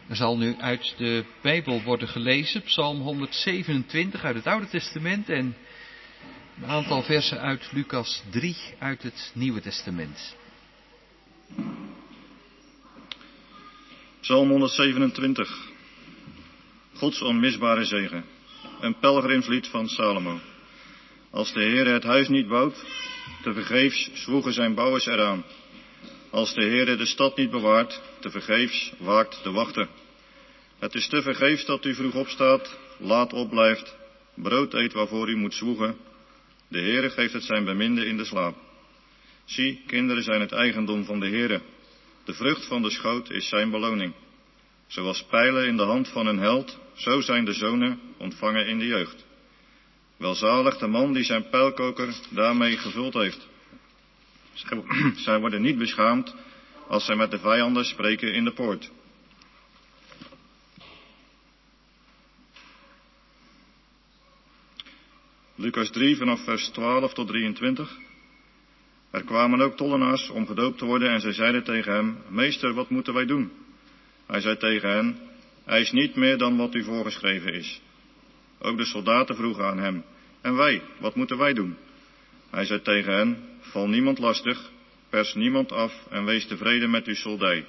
Er zal nu uit de Bijbel worden gelezen, Psalm honderdzevenentwintig uit het Oude Testament en een aantal versen uit Lucas drie uit het Nieuwe Testament. Psalm honderdzevenentwintig. Gods onmisbare zegen. Een pelgrimslied van Salomo. Als de Heere het huis niet bouwt, tevergeefs zwoegen zijn bouwers eraan. Als de Heere de stad niet bewaart, tevergeefs waakt de wachter. Het is tevergeefs dat u vroeg opstaat, laat opblijft, brood eet waarvoor u moet zwoegen. De Heere geeft het zijn beminde in de slaap. Zie, kinderen zijn het eigendom van de Heere. De vrucht van de schoot is zijn beloning. Zoals pijlen in de hand van een held, zo zijn de zonen ontvangen in de jeugd. Welzalig de man die zijn pijlkoker daarmee gevuld heeft. Zij, zij worden niet beschaamd als zij met de vijanden spreken in de poort. Lucas drie vanaf vers twaalf tot drieëntwintig. Er kwamen ook tollenaars om gedoopt te worden en zij zeiden tegen hem, meester, wat moeten wij doen? Hij zei tegen hen, eis niet meer dan wat u voorgeschreven is. Ook de soldaten vroegen aan hem, en wij, wat moeten wij doen? Hij zei tegen hen, val niemand lastig, pers niemand af en wees tevreden met uw soldij.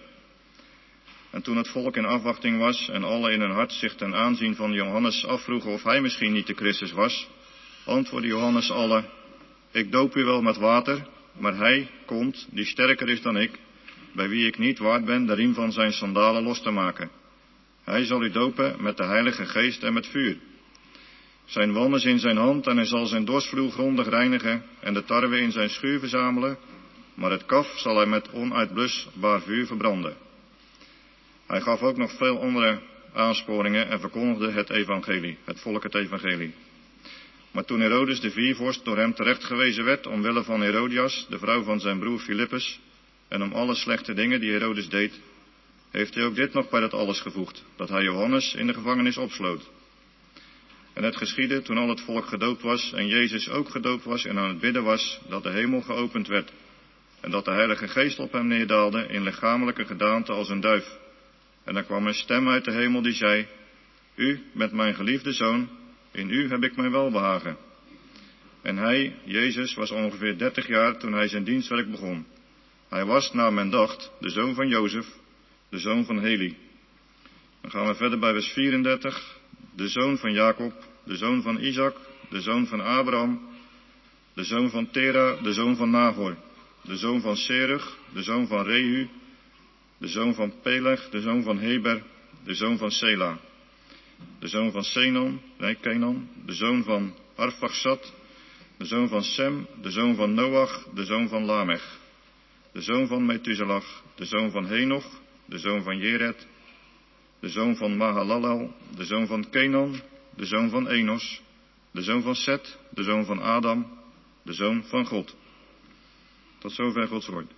En toen het volk in afwachting was en alle in hun hart zich ten aanzien van Johannes afvroegen of hij misschien niet de Christus was, antwoordde Johannes alle, ik doop u wel met water, maar hij komt, die sterker is dan ik, bij wie ik niet waard ben de riem van zijn sandalen los te maken. Hij zal u dopen met de Heilige Geest en met vuur. Zijn wan is in zijn hand en hij zal zijn dorsvloer grondig reinigen en de tarwe in zijn schuur verzamelen, maar het kaf zal hij met onuitblusbaar vuur verbranden. Hij gaf ook nog veel andere aansporingen en verkondigde het evangelie, het volk het evangelie. Maar toen Herodes de viervorst door hem terechtgewezen werd, omwille van Herodias, de vrouw van zijn broer Filippus, en om alle slechte dingen die Herodes deed, heeft hij ook dit nog bij dat alles gevoegd, dat hij Johannes in de gevangenis opsloot. En het geschiedde toen al het volk gedoopt was en Jezus ook gedoopt was en aan het bidden was, dat de hemel geopend werd en dat de Heilige Geest op hem neerdaalde in lichamelijke gedaante als een duif. En er kwam een stem uit de hemel die zei, u bent mijn geliefde zoon, in u heb ik mijn welbehagen. En hij, Jezus, was ongeveer dertig jaar toen hij zijn dienstwerk begon. Hij was, naar men dacht, de zoon van Jozef, de zoon van Heli. Dan gaan we verder bij vers vierendertig. De zoon van Jacob, de zoon van Isaac, de zoon van Abraham, de zoon van Tera, de zoon van Nahor, de zoon van Serug, de zoon van Rehu, de zoon van Peleg, de zoon van Heber, de zoon van Sela, de zoon van Senon, nee, Kenan, de zoon van Arphaxad, de zoon van Sem, de zoon van Noach, de zoon van Lamech, de zoon van Methuselah, de zoon van Henoch, de zoon van Jered, de zoon van Mahalalel, de zoon van Kenan, de zoon van Enos, de zoon van Set, de zoon van Adam, de zoon van God. Tot zover Gods woord.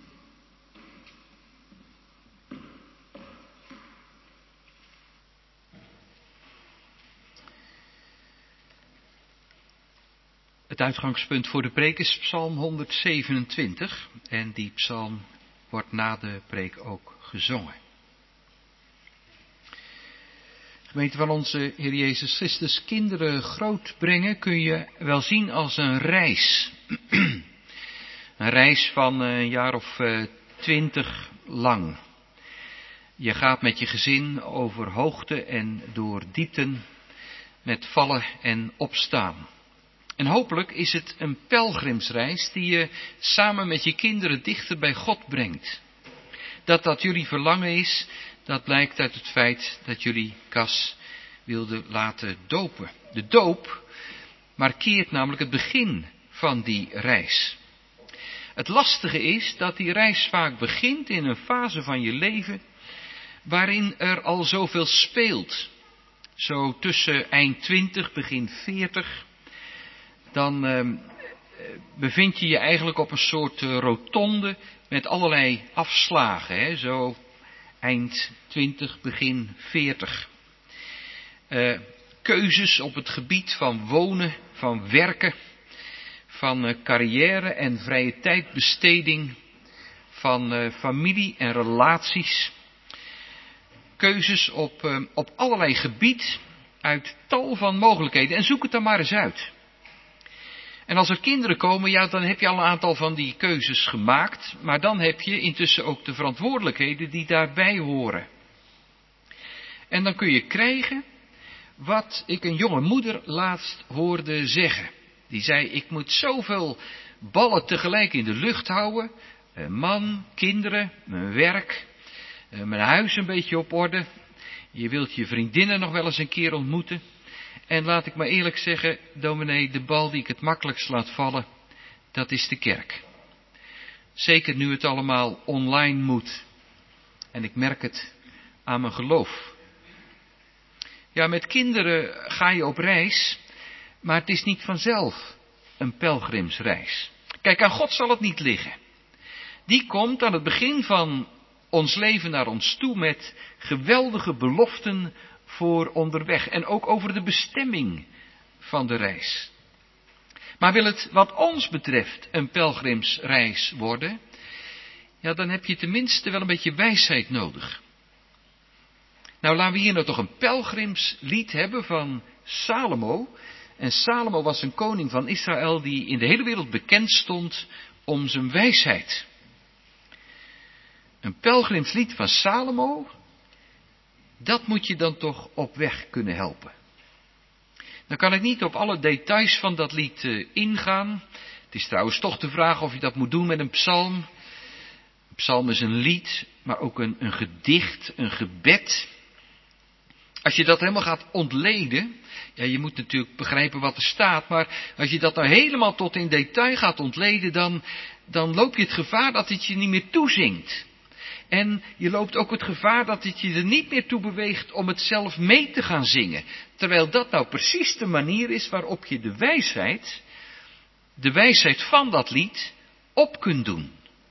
Het uitgangspunt voor de preek is Psalm honderdzevenentwintig en die psalm wordt na de preek ook gezongen. Gemeente, van onze Heer Jezus Christus kinderen grootbrengen kun je wel zien als een reis. Een reis van een jaar of twintig lang. Je gaat met je gezin over hoogte en door diepten, met vallen en opstaan. En hopelijk is het een pelgrimsreis die je samen met je kinderen dichter bij God brengt. Dat dat jullie verlangen is, dat blijkt uit het feit dat jullie Cas wilden laten dopen. De doop markeert namelijk het begin van die reis. Het lastige is dat die reis vaak begint in een fase van je leven waarin er al zoveel speelt. Zo tussen eind twintig, begin veertig, dan uh, bevind je je eigenlijk op een soort uh, rotonde met allerlei afslagen. Hè? Zo eind twintig, begin veertig. Uh, keuzes op het gebied van wonen, van werken, van uh, carrière en vrije tijdbesteding, van uh, familie en relaties. keuzes op, uh, op allerlei gebied uit tal van mogelijkheden. En zoek het dan maar eens uit. En als er kinderen komen, ja, dan heb je al een aantal van die keuzes gemaakt. Maar dan heb je intussen ook de verantwoordelijkheden die daarbij horen. En dan kun je krijgen wat ik een jonge moeder laatst hoorde zeggen. Die zei, ik moet zoveel ballen tegelijk in de lucht houden. Man, kinderen, mijn werk, mijn huis een beetje op orde. Je wilt je vriendinnen nog wel eens een keer ontmoeten. En laat ik maar eerlijk zeggen, dominee, de bal die ik het makkelijkst laat vallen, dat is de kerk. Zeker nu het allemaal online moet. En ik merk het aan mijn geloof. Ja, met kinderen ga je op reis, maar het is niet vanzelf een pelgrimsreis. Kijk, aan God zal het niet liggen. Die komt aan het begin van ons leven naar ons toe met geweldige beloften voor onderweg. En ook over de bestemming van de reis. Maar wil het wat ons betreft een pelgrimsreis worden, ja, dan heb je tenminste wel een beetje wijsheid nodig. Nou, laten we hier nou toch een pelgrimslied hebben van Salomo. En Salomo was een koning van Israël die in de hele wereld bekend stond om zijn wijsheid. Een pelgrimslied van Salomo, dat moet je dan toch op weg kunnen helpen. Dan kan ik niet op alle details van dat lied uh, ingaan. Het is trouwens toch de vraag of je dat moet doen met een psalm. Een psalm is een lied, maar ook een, een gedicht, een gebed. Als je dat helemaal gaat ontleden, ja, je moet natuurlijk begrijpen wat er staat, maar als je dat nou helemaal tot in detail gaat ontleden, dan, dan loop je het gevaar dat het je niet meer toezingt. En je loopt ook het gevaar dat het je er niet meer toe beweegt om het zelf mee te gaan zingen. Terwijl dat nou precies de manier is waarop je de wijsheid, de wijsheid van dat lied, op kunt doen.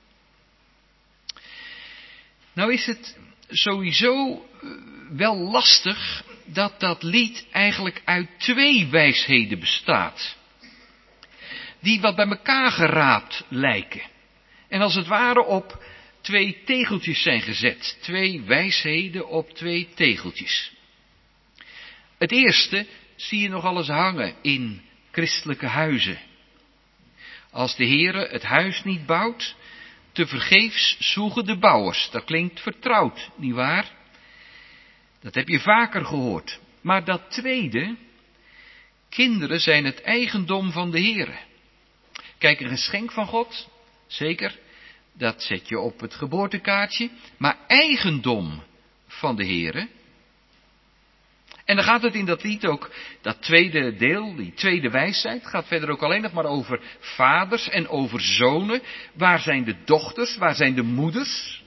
Nou is het sowieso wel lastig dat dat lied eigenlijk uit twee wijsheden bestaat. Die wat bij elkaar geraapt lijken. En als het ware op twee tegeltjes zijn gezet. Twee wijsheden op twee tegeltjes. Het eerste zie je nog alles hangen in christelijke huizen. Als de Heere het huis niet bouwt, tevergeefs zoegen de bouwers. Dat klinkt vertrouwd, nietwaar? Dat heb je vaker gehoord. Maar dat tweede, kinderen zijn het eigendom van de Heere. Kijk, een geschenk van God, zeker, dat zet je op het geboortekaartje, maar eigendom van de Heere. En dan gaat het in dat lied ook, dat tweede deel, die tweede wijsheid, gaat verder ook alleen nog maar over vaders en over zonen. Waar zijn de dochters, waar zijn de moeders?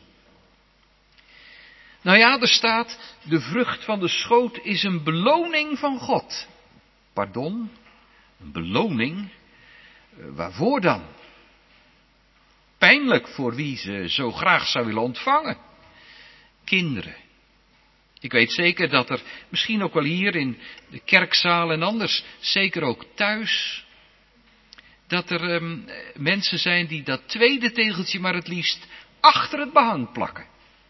Nou ja, er staat, de vrucht van de schoot is een beloning van God. Pardon, een beloning? Waarvoor dan? Pijnlijk voor wie ze zo graag zou willen ontvangen. Kinderen. Ik weet zeker dat er misschien ook wel hier in de kerkzaal en anders, zeker ook thuis, dat er um, mensen zijn die dat tweede tegeltje maar het liefst achter het behang plakken.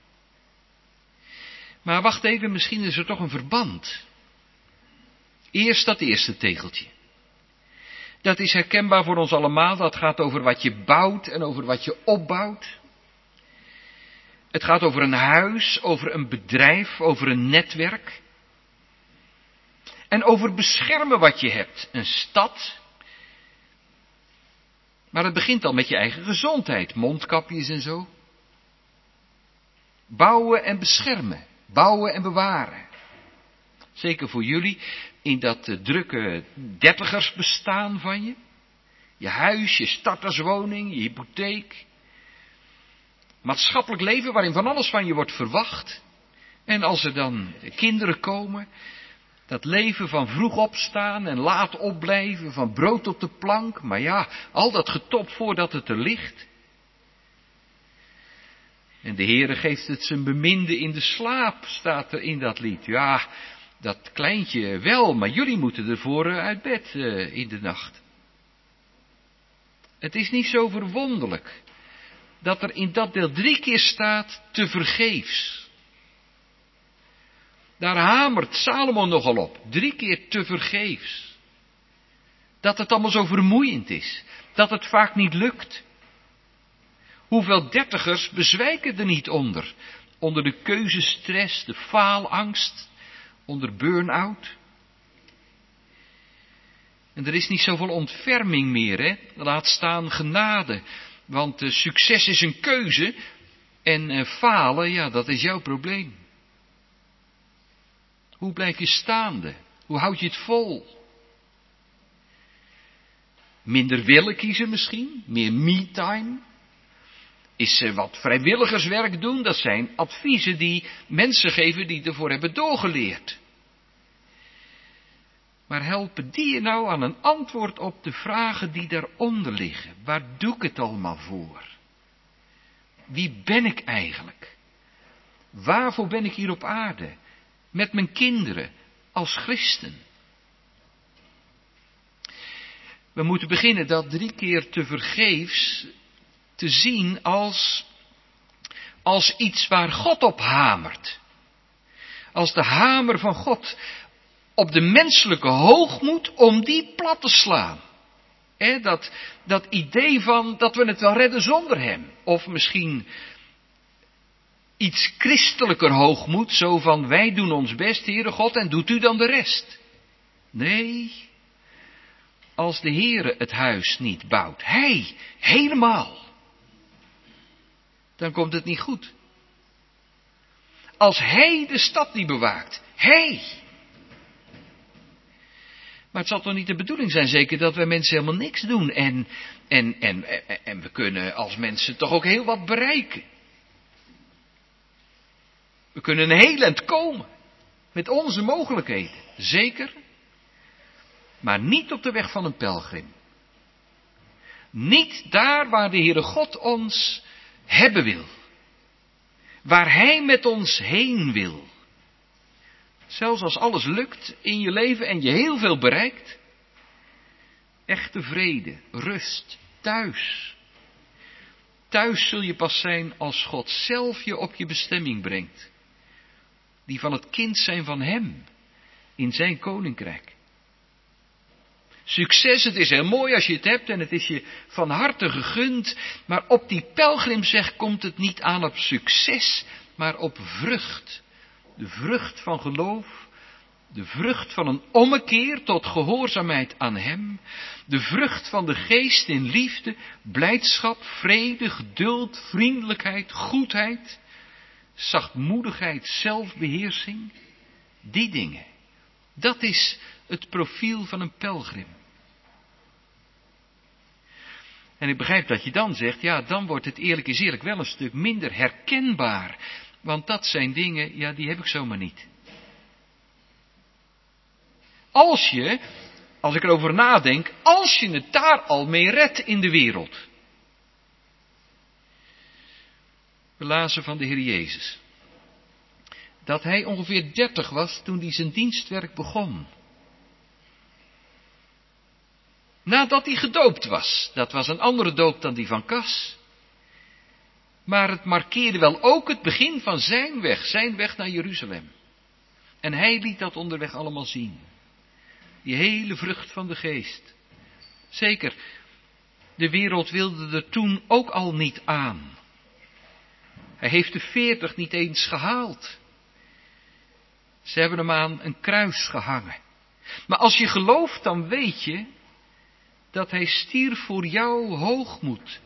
Maar wacht even, misschien is er toch een verband. Eerst dat eerste tegeltje. Dat is herkenbaar voor ons allemaal, dat gaat over wat je bouwt en over wat je opbouwt. Het gaat over een huis, over een bedrijf, over een netwerk. En over beschermen wat je hebt, een stad. Maar het begint al met je eigen gezondheid, mondkapjes en zo. Bouwen en beschermen, bouwen en bewaren. Zeker voor jullie, in dat uh, drukke dertigersbestaan van je. Je huis, je starterswoning, je hypotheek. Maatschappelijk leven waarin van alles van je wordt verwacht. En als er dan kinderen komen, dat leven van vroeg opstaan en laat opblijven, van brood op de plank. Maar ja, al dat getopt voordat het er ligt. En de Heere geeft het zijn beminde in de slaap, staat er in dat lied. Ja, dat kleintje wel, maar jullie moeten ervoor uit bed uh, in de nacht. Het is niet zo verwonderlijk dat er in dat deel drie keer staat te vergeefs. Daar hamert Salomo nogal op, drie keer tevergeefs. Dat het allemaal zo vermoeiend is, dat het vaak niet lukt. Hoeveel dertigers bezwijken er niet onder? Onder de keuzestress, de faalangst, onder burn-out. En er is niet zoveel ontferming meer, hè? Laat staan genade. Want uh, succes is een keuze en uh, falen, ja, dat is jouw probleem. Hoe blijf je staande? Hoe houd je het vol? Minder willen kiezen misschien? Meer me-time? Is uh, wat vrijwilligerswerk doen? Dat zijn adviezen die mensen geven die ervoor hebben doorgeleerd. Maar helpen die je nou aan een antwoord op de vragen die daaronder liggen? Waar doe ik het allemaal voor? Wie ben ik eigenlijk? Waarvoor ben ik hier op aarde? Met mijn kinderen, als christen. We moeten beginnen dat drie keer tevergeefs te zien als, als iets waar God op hamert. Als de hamer van God op de menselijke hoogmoed om die plat te slaan. He, dat, dat idee van dat we het wel redden zonder hem. Of misschien iets christelijker hoogmoed, zo van wij doen ons best, Heere God, en doet u dan de rest. Nee, als de Heere het huis niet bouwt, hij helemaal, dan komt het niet goed. Als hij de stad niet bewaakt, hij. Maar het zal toch niet de bedoeling zijn, zeker, dat wij mensen helemaal niks doen. En, en, en, en we kunnen als mensen toch ook heel wat bereiken. We kunnen een heel eind komen. Met onze mogelijkheden. Zeker. Maar niet op de weg van een pelgrim. Niet daar waar de Heere God ons hebben wil. Waar Hij met ons heen wil. Zelfs als alles lukt in je leven en je heel veel bereikt. Echte vrede, rust, thuis. Thuis zul je pas zijn als God zelf je op je bestemming brengt. Die van het kind zijn van Hem, in zijn koninkrijk. Succes, het is heel mooi als je het hebt en het is je van harte gegund. Maar op die pelgrimsweg komt het niet aan op succes, maar op vrucht. De vrucht van geloof, de vrucht van een ommekeer tot gehoorzaamheid aan Hem, de vrucht van de geest in liefde, blijdschap, vrede, geduld, vriendelijkheid, goedheid, zachtmoedigheid, zelfbeheersing, die dingen. Dat is het profiel van een pelgrim. En ik begrijp dat je dan zegt, ja, dan wordt het eerlijk is eerlijk wel een stuk minder herkenbaar. Want dat zijn dingen, ja, die heb ik zomaar niet. Als je, als ik erover nadenk, als je het daar al mee redt in de wereld. We lazen van de Heer Jezus. Dat hij ongeveer dertig was toen hij zijn dienstwerk begon. Nadat hij gedoopt was. Dat was een andere doop dan die van Kas. Maar het markeerde wel ook het begin van zijn weg, zijn weg naar Jeruzalem. En hij liet dat onderweg allemaal zien. Die hele vrucht van de geest. Zeker, de wereld wilde er toen ook al niet aan. Hij heeft de veertig niet eens gehaald. Ze hebben hem aan een kruis gehangen. Maar als je gelooft, dan weet je dat hij stierf voor jouw hoogmoed.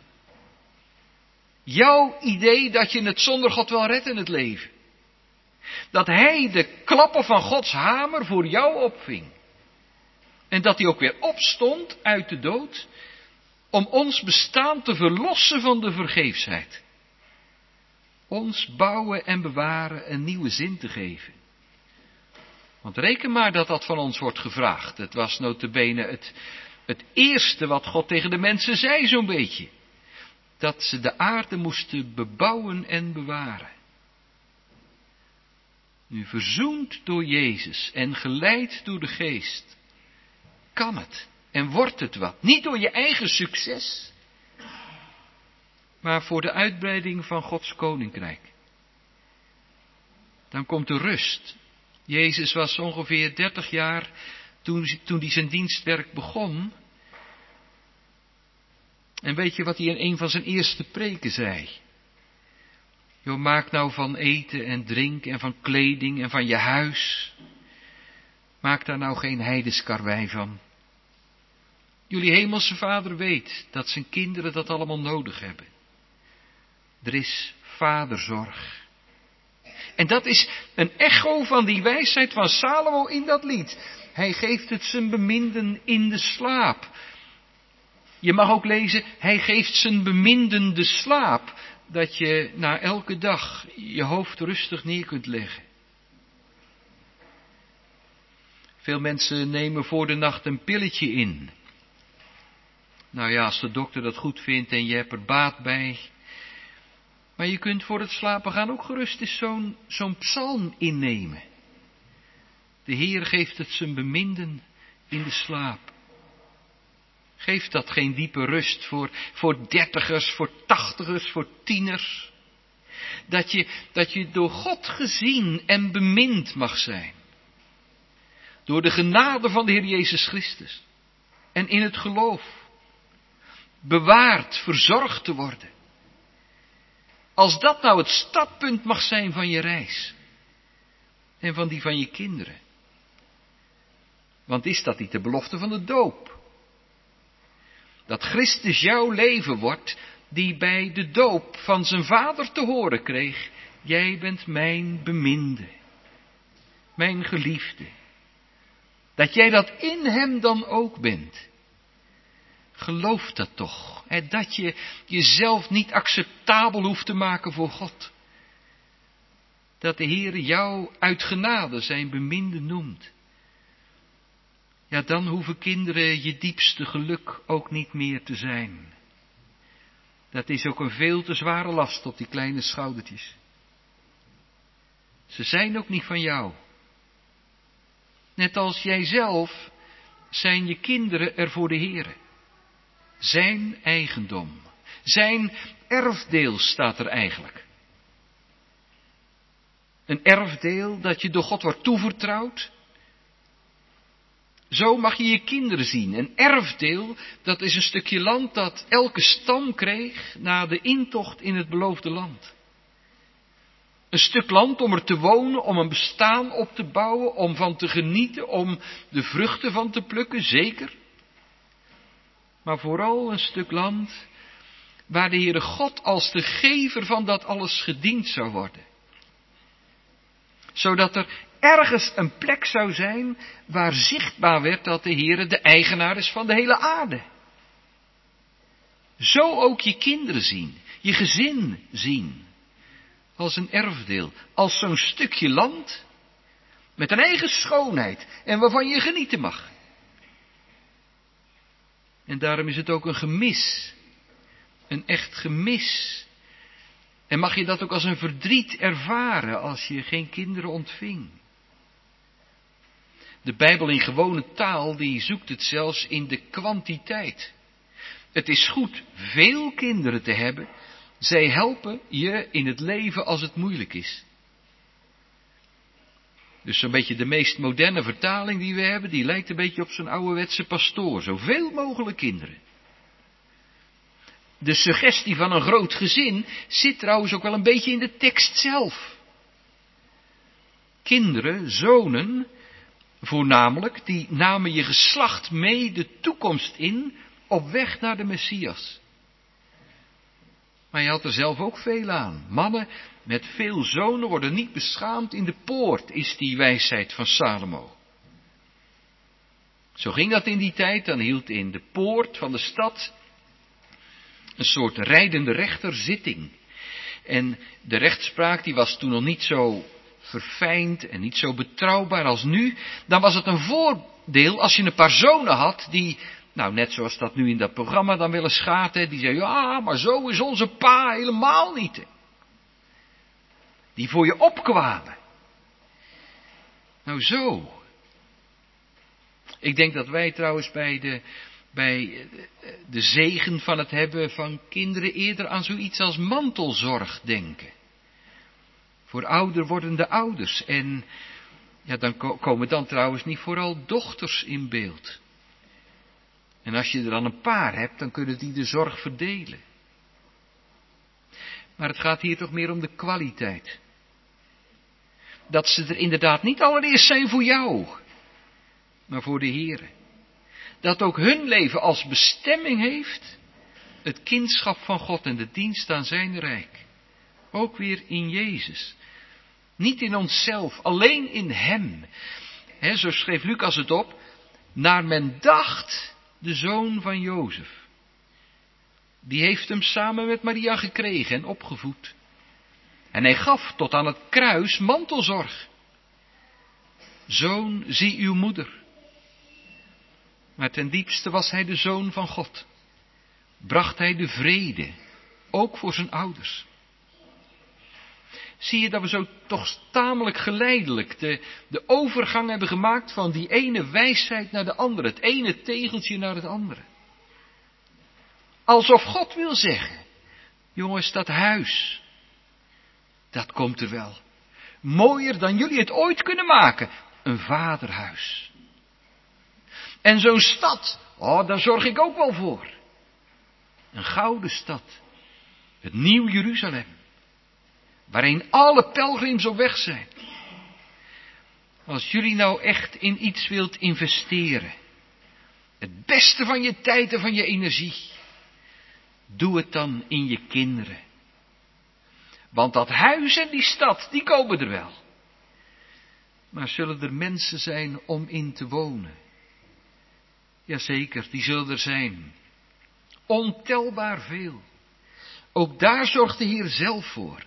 Jouw idee dat je het zonder God wel redt in het leven. Dat hij de klappen van Gods hamer voor jou opving. En dat hij ook weer opstond uit de dood om ons bestaan te verlossen van de vergeefsheid. Ons bouwen en bewaren een nieuwe zin te geven. Want reken maar dat dat van ons wordt gevraagd. Het was nota bene het, het eerste wat God tegen de mensen zei zo'n beetje. Dat ze de aarde moesten bebouwen en bewaren. Nu verzoend door Jezus en geleid door de Geest, kan het en wordt het wat. Niet door je eigen succes, maar voor de uitbreiding van Gods koninkrijk. Dan komt de rust Jezus was ongeveer dertig jaar toen, toen hij zijn dienstwerk begon. En weet je wat hij in een van zijn eerste preken zei? Joh, maak nou van eten en drinken en van kleding en van je huis. Maak daar nou geen heidenskarwei van. Jullie hemelse Vader weet dat zijn kinderen dat allemaal nodig hebben. Er is vaderzorg. En dat is een echo van die wijsheid van Salomo in dat lied. Hij geeft het zijn beminden in de slaap. Je mag ook lezen, hij geeft zijn beminden de slaap. Dat je na elke dag je hoofd rustig neer kunt leggen. Veel mensen nemen voor de nacht een pilletje in. Nou ja, als de dokter dat goed vindt en je hebt er baat bij. Maar je kunt voor het slapen gaan ook gerust eens zo'n, zo'n psalm innemen. De Heer geeft het zijn beminden in de slaap. Geeft dat geen diepe rust voor, voor dertigers, voor tachtigers, voor tieners? Dat je, dat je door God gezien en bemind mag zijn. Door de genade van de Heer Jezus Christus. En in het geloof. Bewaard, verzorgd te worden. Als dat nou het startpunt mag zijn van je reis. En van die van je kinderen. Want is dat niet de belofte van de doop? Dat Christus jouw leven wordt, die bij de doop van zijn vader te horen kreeg. Jij bent mijn beminde. Mijn geliefde. Dat jij dat in hem dan ook bent. Geloof dat toch. Hè, dat je jezelf niet acceptabel hoeft te maken voor God. Dat de Heer jou uit genade zijn beminde noemt. Ja, dan hoeven kinderen je diepste geluk ook niet meer te zijn. Dat is ook een veel te zware last op die kleine schoudertjes. Ze zijn ook niet van jou. Net als jijzelf zijn je kinderen er voor de Heer. Zijn eigendom. Zijn erfdeel staat er eigenlijk. Een erfdeel dat je door God wordt toevertrouwd. Zo mag je je kinderen zien. Een erfdeel, dat is een stukje land dat elke stam kreeg na de intocht in het beloofde land. Een stuk land om er te wonen, om een bestaan op te bouwen, om van te genieten, om de vruchten van te plukken, zeker. Maar vooral een stuk land waar de Heere God als de gever van dat alles gediend zou worden. Zodat er ergens een plek zou zijn waar zichtbaar werd dat de Heere de eigenaar is van de hele aarde. Zo ook je kinderen zien, je gezin zien. Als een erfdeel, als zo'n stukje land met een eigen schoonheid en waarvan je genieten mag. En daarom is het ook een gemis, een echt gemis. En mag je dat ook als een verdriet ervaren als je geen kinderen ontving. De Bijbel in gewone taal, die zoekt het zelfs in de kwantiteit. Het is goed veel kinderen te hebben. Zij helpen je in het leven als het moeilijk is. Dus zo'n beetje de meest moderne vertaling die we hebben, die lijkt een beetje op zo'n ouderwetse pastoor. Zoveel mogelijk kinderen. De suggestie van een groot gezin zit trouwens ook wel een beetje in de tekst zelf. Kinderen, zonen, voornamelijk, die namen je geslacht mee de toekomst in op weg naar de Messias. Maar je had er zelf ook veel aan. Mannen met veel zonen worden niet beschaamd in de poort, is die wijsheid van Salomo. Zo ging dat in die tijd, dan hield in de poort van de stad een soort rijdende rechter zitting. En de rechtspraak die was toen nog niet zo verfijnd en niet zo betrouwbaar als nu. Dan was het een voordeel als je een paar zonen had die, nou net zoals dat nu in dat programma dan wel eens gaat, hè, die zeiden, ja, maar zo is onze pa helemaal niet. Hè. Die voor je opkwamen. Nou zo. Ik denk dat wij trouwens bij de, bij de zegen van het hebben van kinderen eerder aan zoiets als mantelzorg denken. Voor ouder wordende ouders. En Ja, dan ko- komen dan trouwens niet vooral dochters in beeld. En als je er dan een paar hebt, dan kunnen die de zorg verdelen. Maar het gaat hier toch meer om de kwaliteit. Dat ze er inderdaad niet allereerst zijn voor jou, maar voor de Heere. Dat ook hun leven als bestemming heeft, het kindschap van God en de dienst aan zijn rijk. Ook weer in Jezus. Niet in onszelf, alleen in Hem. He, zo schreef Lucas het op, naar men dacht de zoon van Jozef. Die heeft hem samen met Maria gekregen en opgevoed. En hij gaf tot aan het kruis mantelzorg. Zoon, zie uw moeder. Maar ten diepste was hij de zoon van God. Bracht hij de vrede, ook voor zijn ouders. Zie je dat we zo toch tamelijk geleidelijk de, de overgang hebben gemaakt van die ene wijsheid naar de andere, het ene tegeltje naar het andere. Alsof God wil zeggen, jongens, dat huis, dat komt er wel. Mooier dan jullie het ooit kunnen maken, een vaderhuis. En zo'n stad, oh, daar zorg ik ook wel voor. Een gouden stad, het Nieuw Jeruzalem, waarin alle pelgrims op weg zijn. Als jullie nou echt in iets wilt investeren, het beste van je tijd en van je energie, doe het dan in je kinderen. Want dat huis en die stad, die komen er wel. Maar zullen er mensen zijn om in te wonen? Jazeker, die zullen er zijn. Ontelbaar veel. Ook daar zorgt de Heer zelf voor.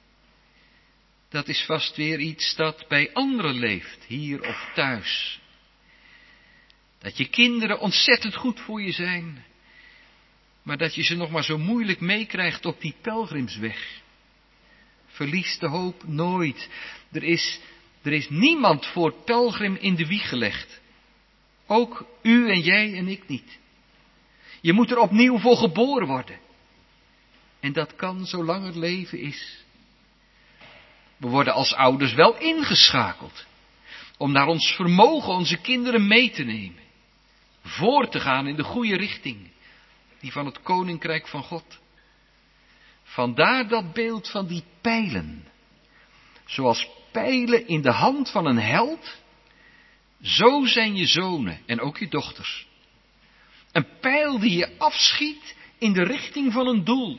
Dat is vast weer iets dat bij anderen leeft, hier of thuis. Dat je kinderen ontzettend goed voor je zijn, maar dat je ze nog maar zo moeilijk meekrijgt op die pelgrimsweg. Verlies de hoop nooit. Er is, er is niemand voor pelgrim in de wieg gelegd. Ook u en jij en ik niet. Je moet er opnieuw voor geboren worden. En dat kan zolang er leven is. We worden als ouders wel ingeschakeld om naar ons vermogen onze kinderen mee te nemen. Voor te gaan in de goede richting, die van het koninkrijk van God. Vandaar dat beeld van die pijlen. Zoals pijlen in de hand van een held, zo zijn je zonen en ook je dochters. Een pijl die je afschiet in de richting van een doel.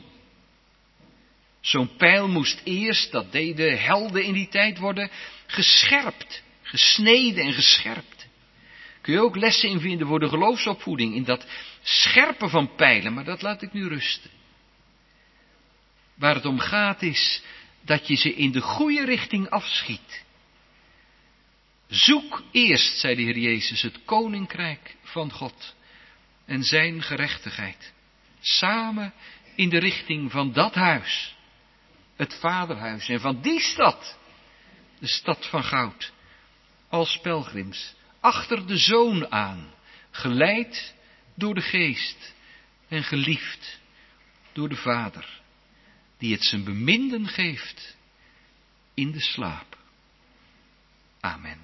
Zo'n pijl moest eerst, dat deden helden in die tijd, worden gescherpt, gesneden en gescherpt. Kun je ook lessen in vinden voor de geloofsopvoeding, in dat scherpen van pijlen, maar dat laat ik nu rusten. Waar het om gaat is dat je ze in de goede richting afschiet. Zoek eerst, zei de Heer Jezus, het koninkrijk van God en zijn gerechtigheid. Samen in de richting van dat huis, het vaderhuis, en van die stad, de stad van goud, als pelgrims, achter de Zoon aan, geleid door de Geest en geliefd door de Vader, die het zijn beminden geeft in de slaap. Amen.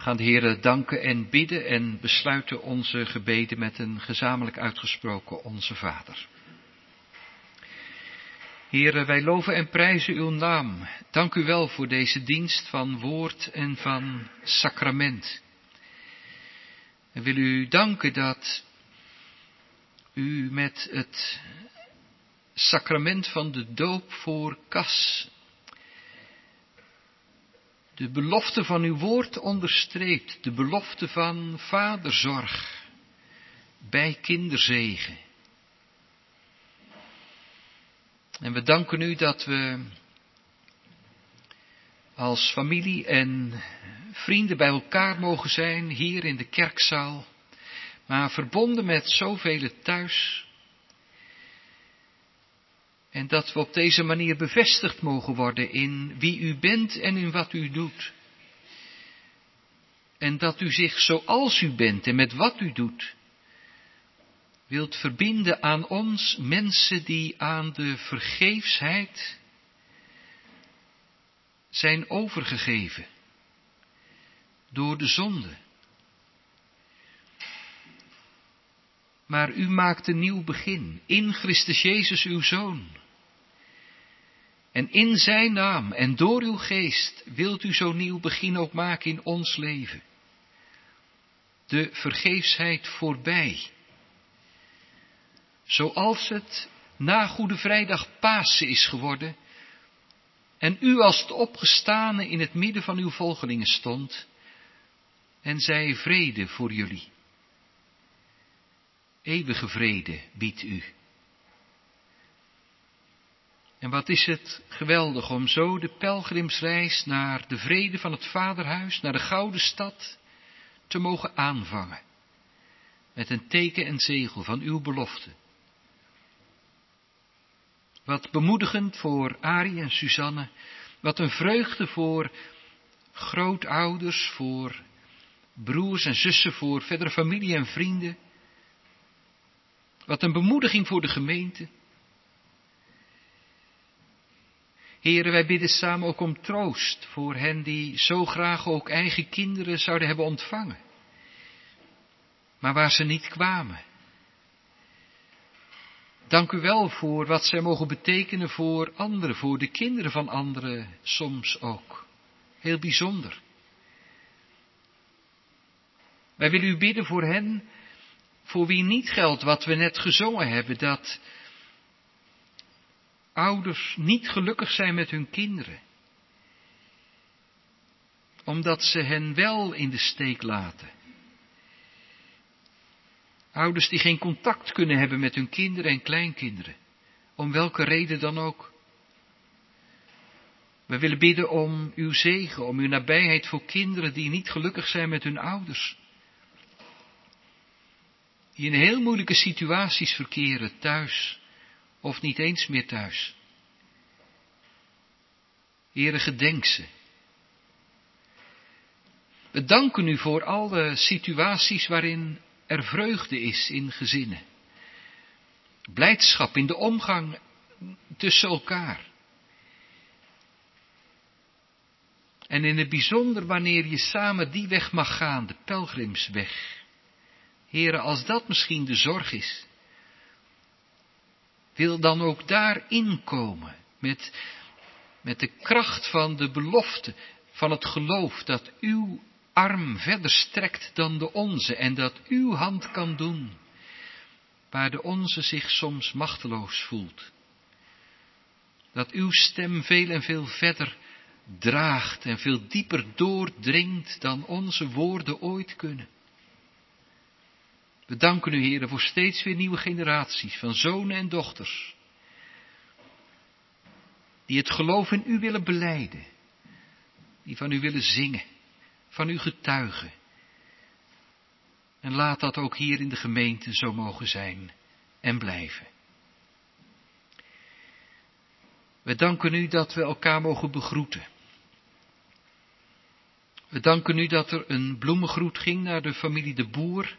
gaan de Heere danken en bidden en besluiten onze gebeden met een gezamenlijk uitgesproken Onze Vader. Heere, wij loven en prijzen uw naam. Dank u wel voor deze dienst van woord en van sacrament. En wil u danken dat u met het sacrament van de doop voor Cas de belofte van uw woord onderstreept, de belofte van vaderzorg bij kinderzegen. En we danken u dat we als familie en vrienden bij elkaar mogen zijn, hier in de kerkzaal, maar verbonden met zoveel thuis. En dat we op deze manier bevestigd mogen worden in wie u bent en in wat u doet. En dat u zich zoals u bent en met wat u doet, wilt verbinden aan ons, mensen die aan de vergeefsheid zijn overgegeven door de zonde. Maar u maakt een nieuw begin in Christus Jezus uw Zoon. En in zijn naam en door uw geest wilt u zo'n nieuw begin ook maken in ons leven. De vergeefsheid voorbij. Zoals het na Goede Vrijdag Pasen is geworden en u als het opgestane in het midden van uw volgelingen stond en zei vrede voor jullie. Eeuwige vrede biedt u. En wat is het geweldig om zo de pelgrimsreis naar de vrede van het Vaderhuis, naar de Gouden Stad, te mogen aanvangen. Met een teken en zegel van uw belofte. Wat bemoedigend voor Arie en Suzanne, wat een vreugde voor grootouders, voor broers en zussen, voor verdere familie en vrienden. Wat een bemoediging voor de gemeente. Heren, wij bidden samen ook om troost voor hen die zo graag ook eigen kinderen zouden hebben ontvangen. Maar waar ze niet kwamen. Dank u wel voor wat zij mogen betekenen voor anderen, voor de kinderen van anderen soms ook. Heel bijzonder. Wij willen u bidden voor hen, voor wie niet geldt wat we net gezongen hebben, dat ouders niet gelukkig zijn met hun kinderen. Omdat ze hen wel in de steek laten. Ouders die geen contact kunnen hebben met hun kinderen en kleinkinderen. Om welke reden dan ook. We willen bidden om uw zegen, om uw nabijheid voor kinderen die niet gelukkig zijn met hun ouders. Die in heel moeilijke situaties verkeren, thuis of niet eens meer thuis. Heere, gedenk ze. We danken u voor alle situaties waarin er vreugde is in gezinnen. Blijdschap in de omgang tussen elkaar. En in het bijzonder wanneer je samen die weg mag gaan, de pelgrimsweg. Heere, als dat misschien de zorg is, wil dan ook daarin komen met, met de kracht van de belofte, van het geloof dat uw arm verder strekt dan de onze en dat uw hand kan doen, waar de onze zich soms machteloos voelt. Dat uw stem veel en veel verder draagt en veel dieper doordringt dan onze woorden ooit kunnen. We danken u, Heere, voor steeds weer nieuwe generaties van zonen en dochters, die het geloof in u willen belijden, die van u willen zingen, van u getuigen. En laat dat ook hier in de gemeente zo mogen zijn en blijven. We danken u dat we elkaar mogen begroeten. We danken u dat er een bloemengroet ging naar de familie De Boer,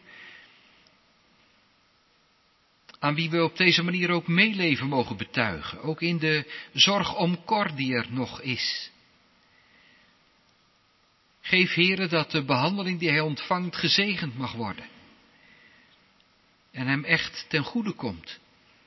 aan wie we op deze manier ook meeleven mogen betuigen, ook in de zorg om Cor die er nog is. Geef, Heere, dat de behandeling die hij ontvangt gezegend mag worden. En hem echt ten goede komt.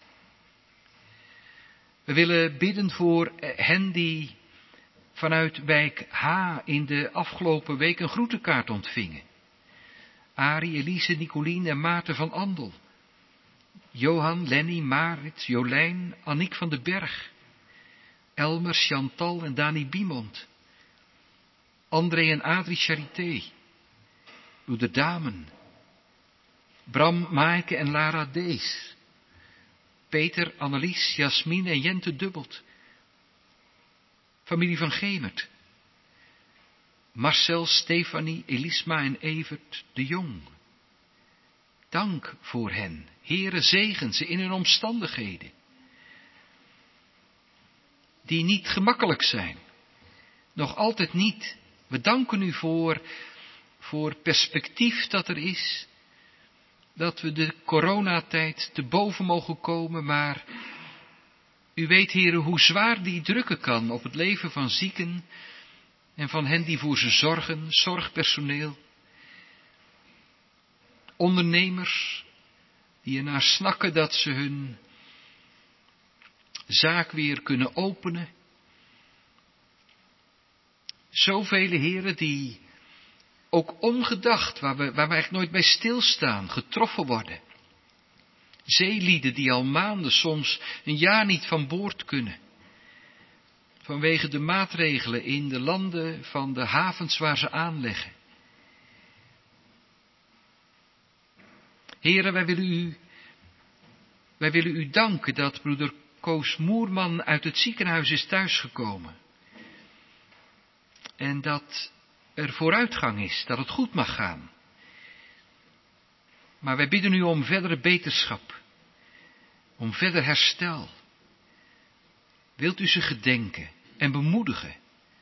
We willen bidden voor hen die vanuit wijk H in de afgelopen week een groetenkaart ontvingen. Arie, Elise, Nicolien en Maarten van Andel. Johan, Lenny, Marit, Jolijn, Anniek van den Berg. Elmer, Chantal en Dani Biemond. André en Adrie Charité. Broeder Damen. Bram, Maaike en Lara Dees. Peter, Annelies, Jasmin en Jente Dubbelt. Familie van Gemert. Marcel, Stefanie, Elisma en Evert de Jong. Dank voor hen. Heere, zegen ze in hun omstandigheden. Die niet gemakkelijk zijn. Nog altijd niet. We danken u voor, voor perspectief dat er is. Dat we de coronatijd te boven mogen komen, maar u weet, Heere, hoe zwaar die drukken kan op het leven van zieken en van hen die voor ze zorgen, zorgpersoneel. Ondernemers die ernaar snakken dat ze hun zaak weer kunnen openen. Zoveel, Heren, die ook ongedacht, waar we, waar we eigenlijk nooit bij stilstaan, getroffen worden. Zeelieden die al maanden, soms een jaar niet van boord kunnen. Vanwege de maatregelen in de landen van de havens waar ze aanleggen. Heren, wij willen u, wij willen u danken dat broeder Koos Moerman uit het ziekenhuis is thuisgekomen. En dat er vooruitgang is, dat het goed mag gaan. Maar wij bidden u om verdere beterschap, om verder herstel. Wilt u ze gedenken en bemoedigen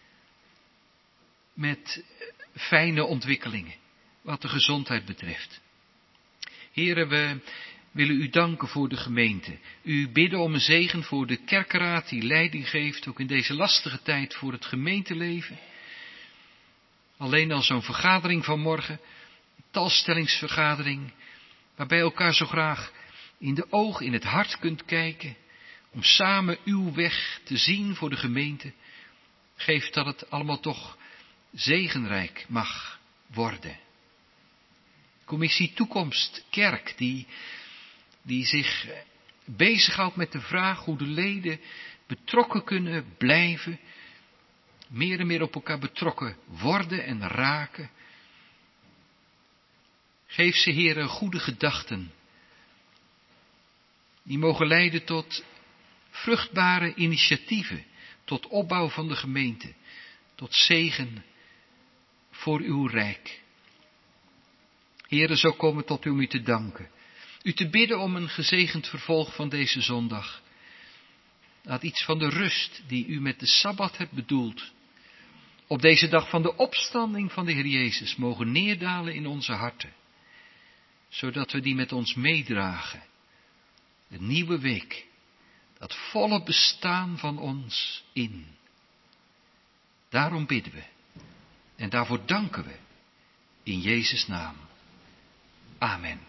met fijne ontwikkelingen, wat de gezondheid betreft. Heren, we willen u danken voor de gemeente. U bidden om een zegen voor de kerkenraad die leiding geeft, ook in deze lastige tijd voor het gemeenteleven. Alleen al zo'n vergadering van morgen, een talstellingsvergadering, waarbij elkaar zo graag in de ogen, in het hart kunt kijken, om samen uw weg te zien voor de gemeente. Geef dat het allemaal toch zegenrijk mag worden. Commissie Toekomst Kerk, die, die zich bezighoudt met de vraag hoe de leden betrokken kunnen blijven, meer en meer op elkaar betrokken worden en raken. Geef ze, Heere, goede gedachten, die mogen leiden tot vruchtbare initiatieven, tot opbouw van de gemeente, tot zegen voor uw rijk. Heere, zo komen we tot u om u te danken. U te bidden om een gezegend vervolg van deze zondag. Laat iets van de rust die u met de Sabbat hebt bedoeld, op deze dag van de opstanding van de Heer Jezus, mogen neerdalen in onze harten. Zodat we die met ons meedragen. De nieuwe week, dat volle bestaan van ons in. Daarom bidden we. En daarvoor danken we. In Jezus' naam. Amen.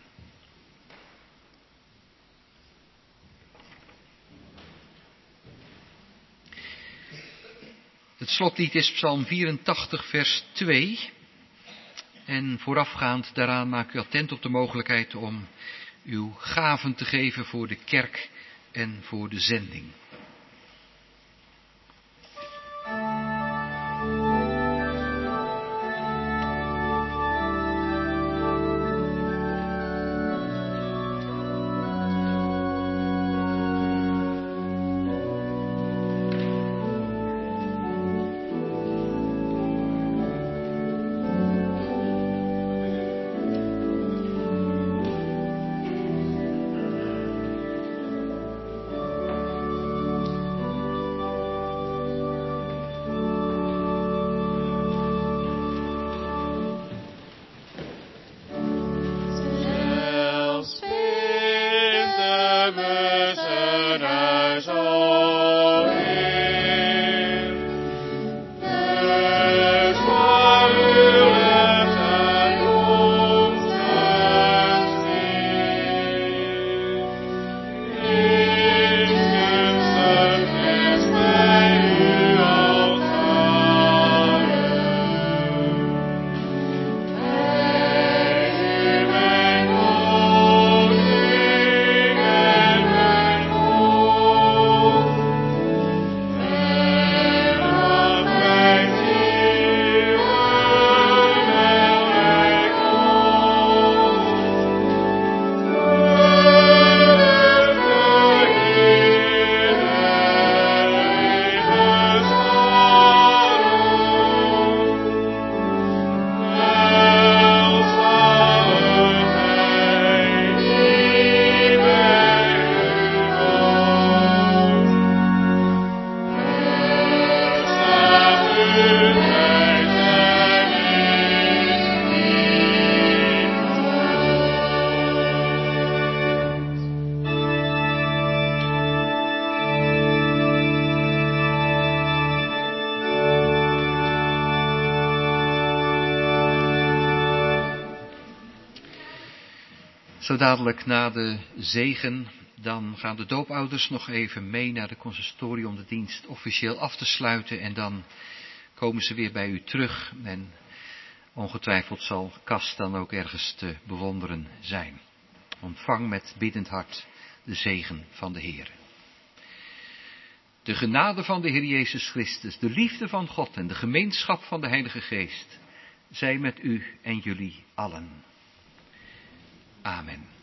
Het slotlied is Psalm vierentachtig, vers twee. En voorafgaand daaraan maak u attent op de mogelijkheid om uw gaven te geven voor de kerk en voor de zending. There's fire. Zo dadelijk na de zegen, dan gaan de doopouders nog even mee naar de consistorie om de dienst officieel af te sluiten. En dan komen ze weer bij u terug. En ongetwijfeld zal Cas dan ook ergens te bewonderen zijn. Ontvang met biddend hart de zegen van de Heer. De genade van de Heer Jezus Christus, de liefde van God en de gemeenschap van de Heilige Geest, zij met u en jullie allen. Amen.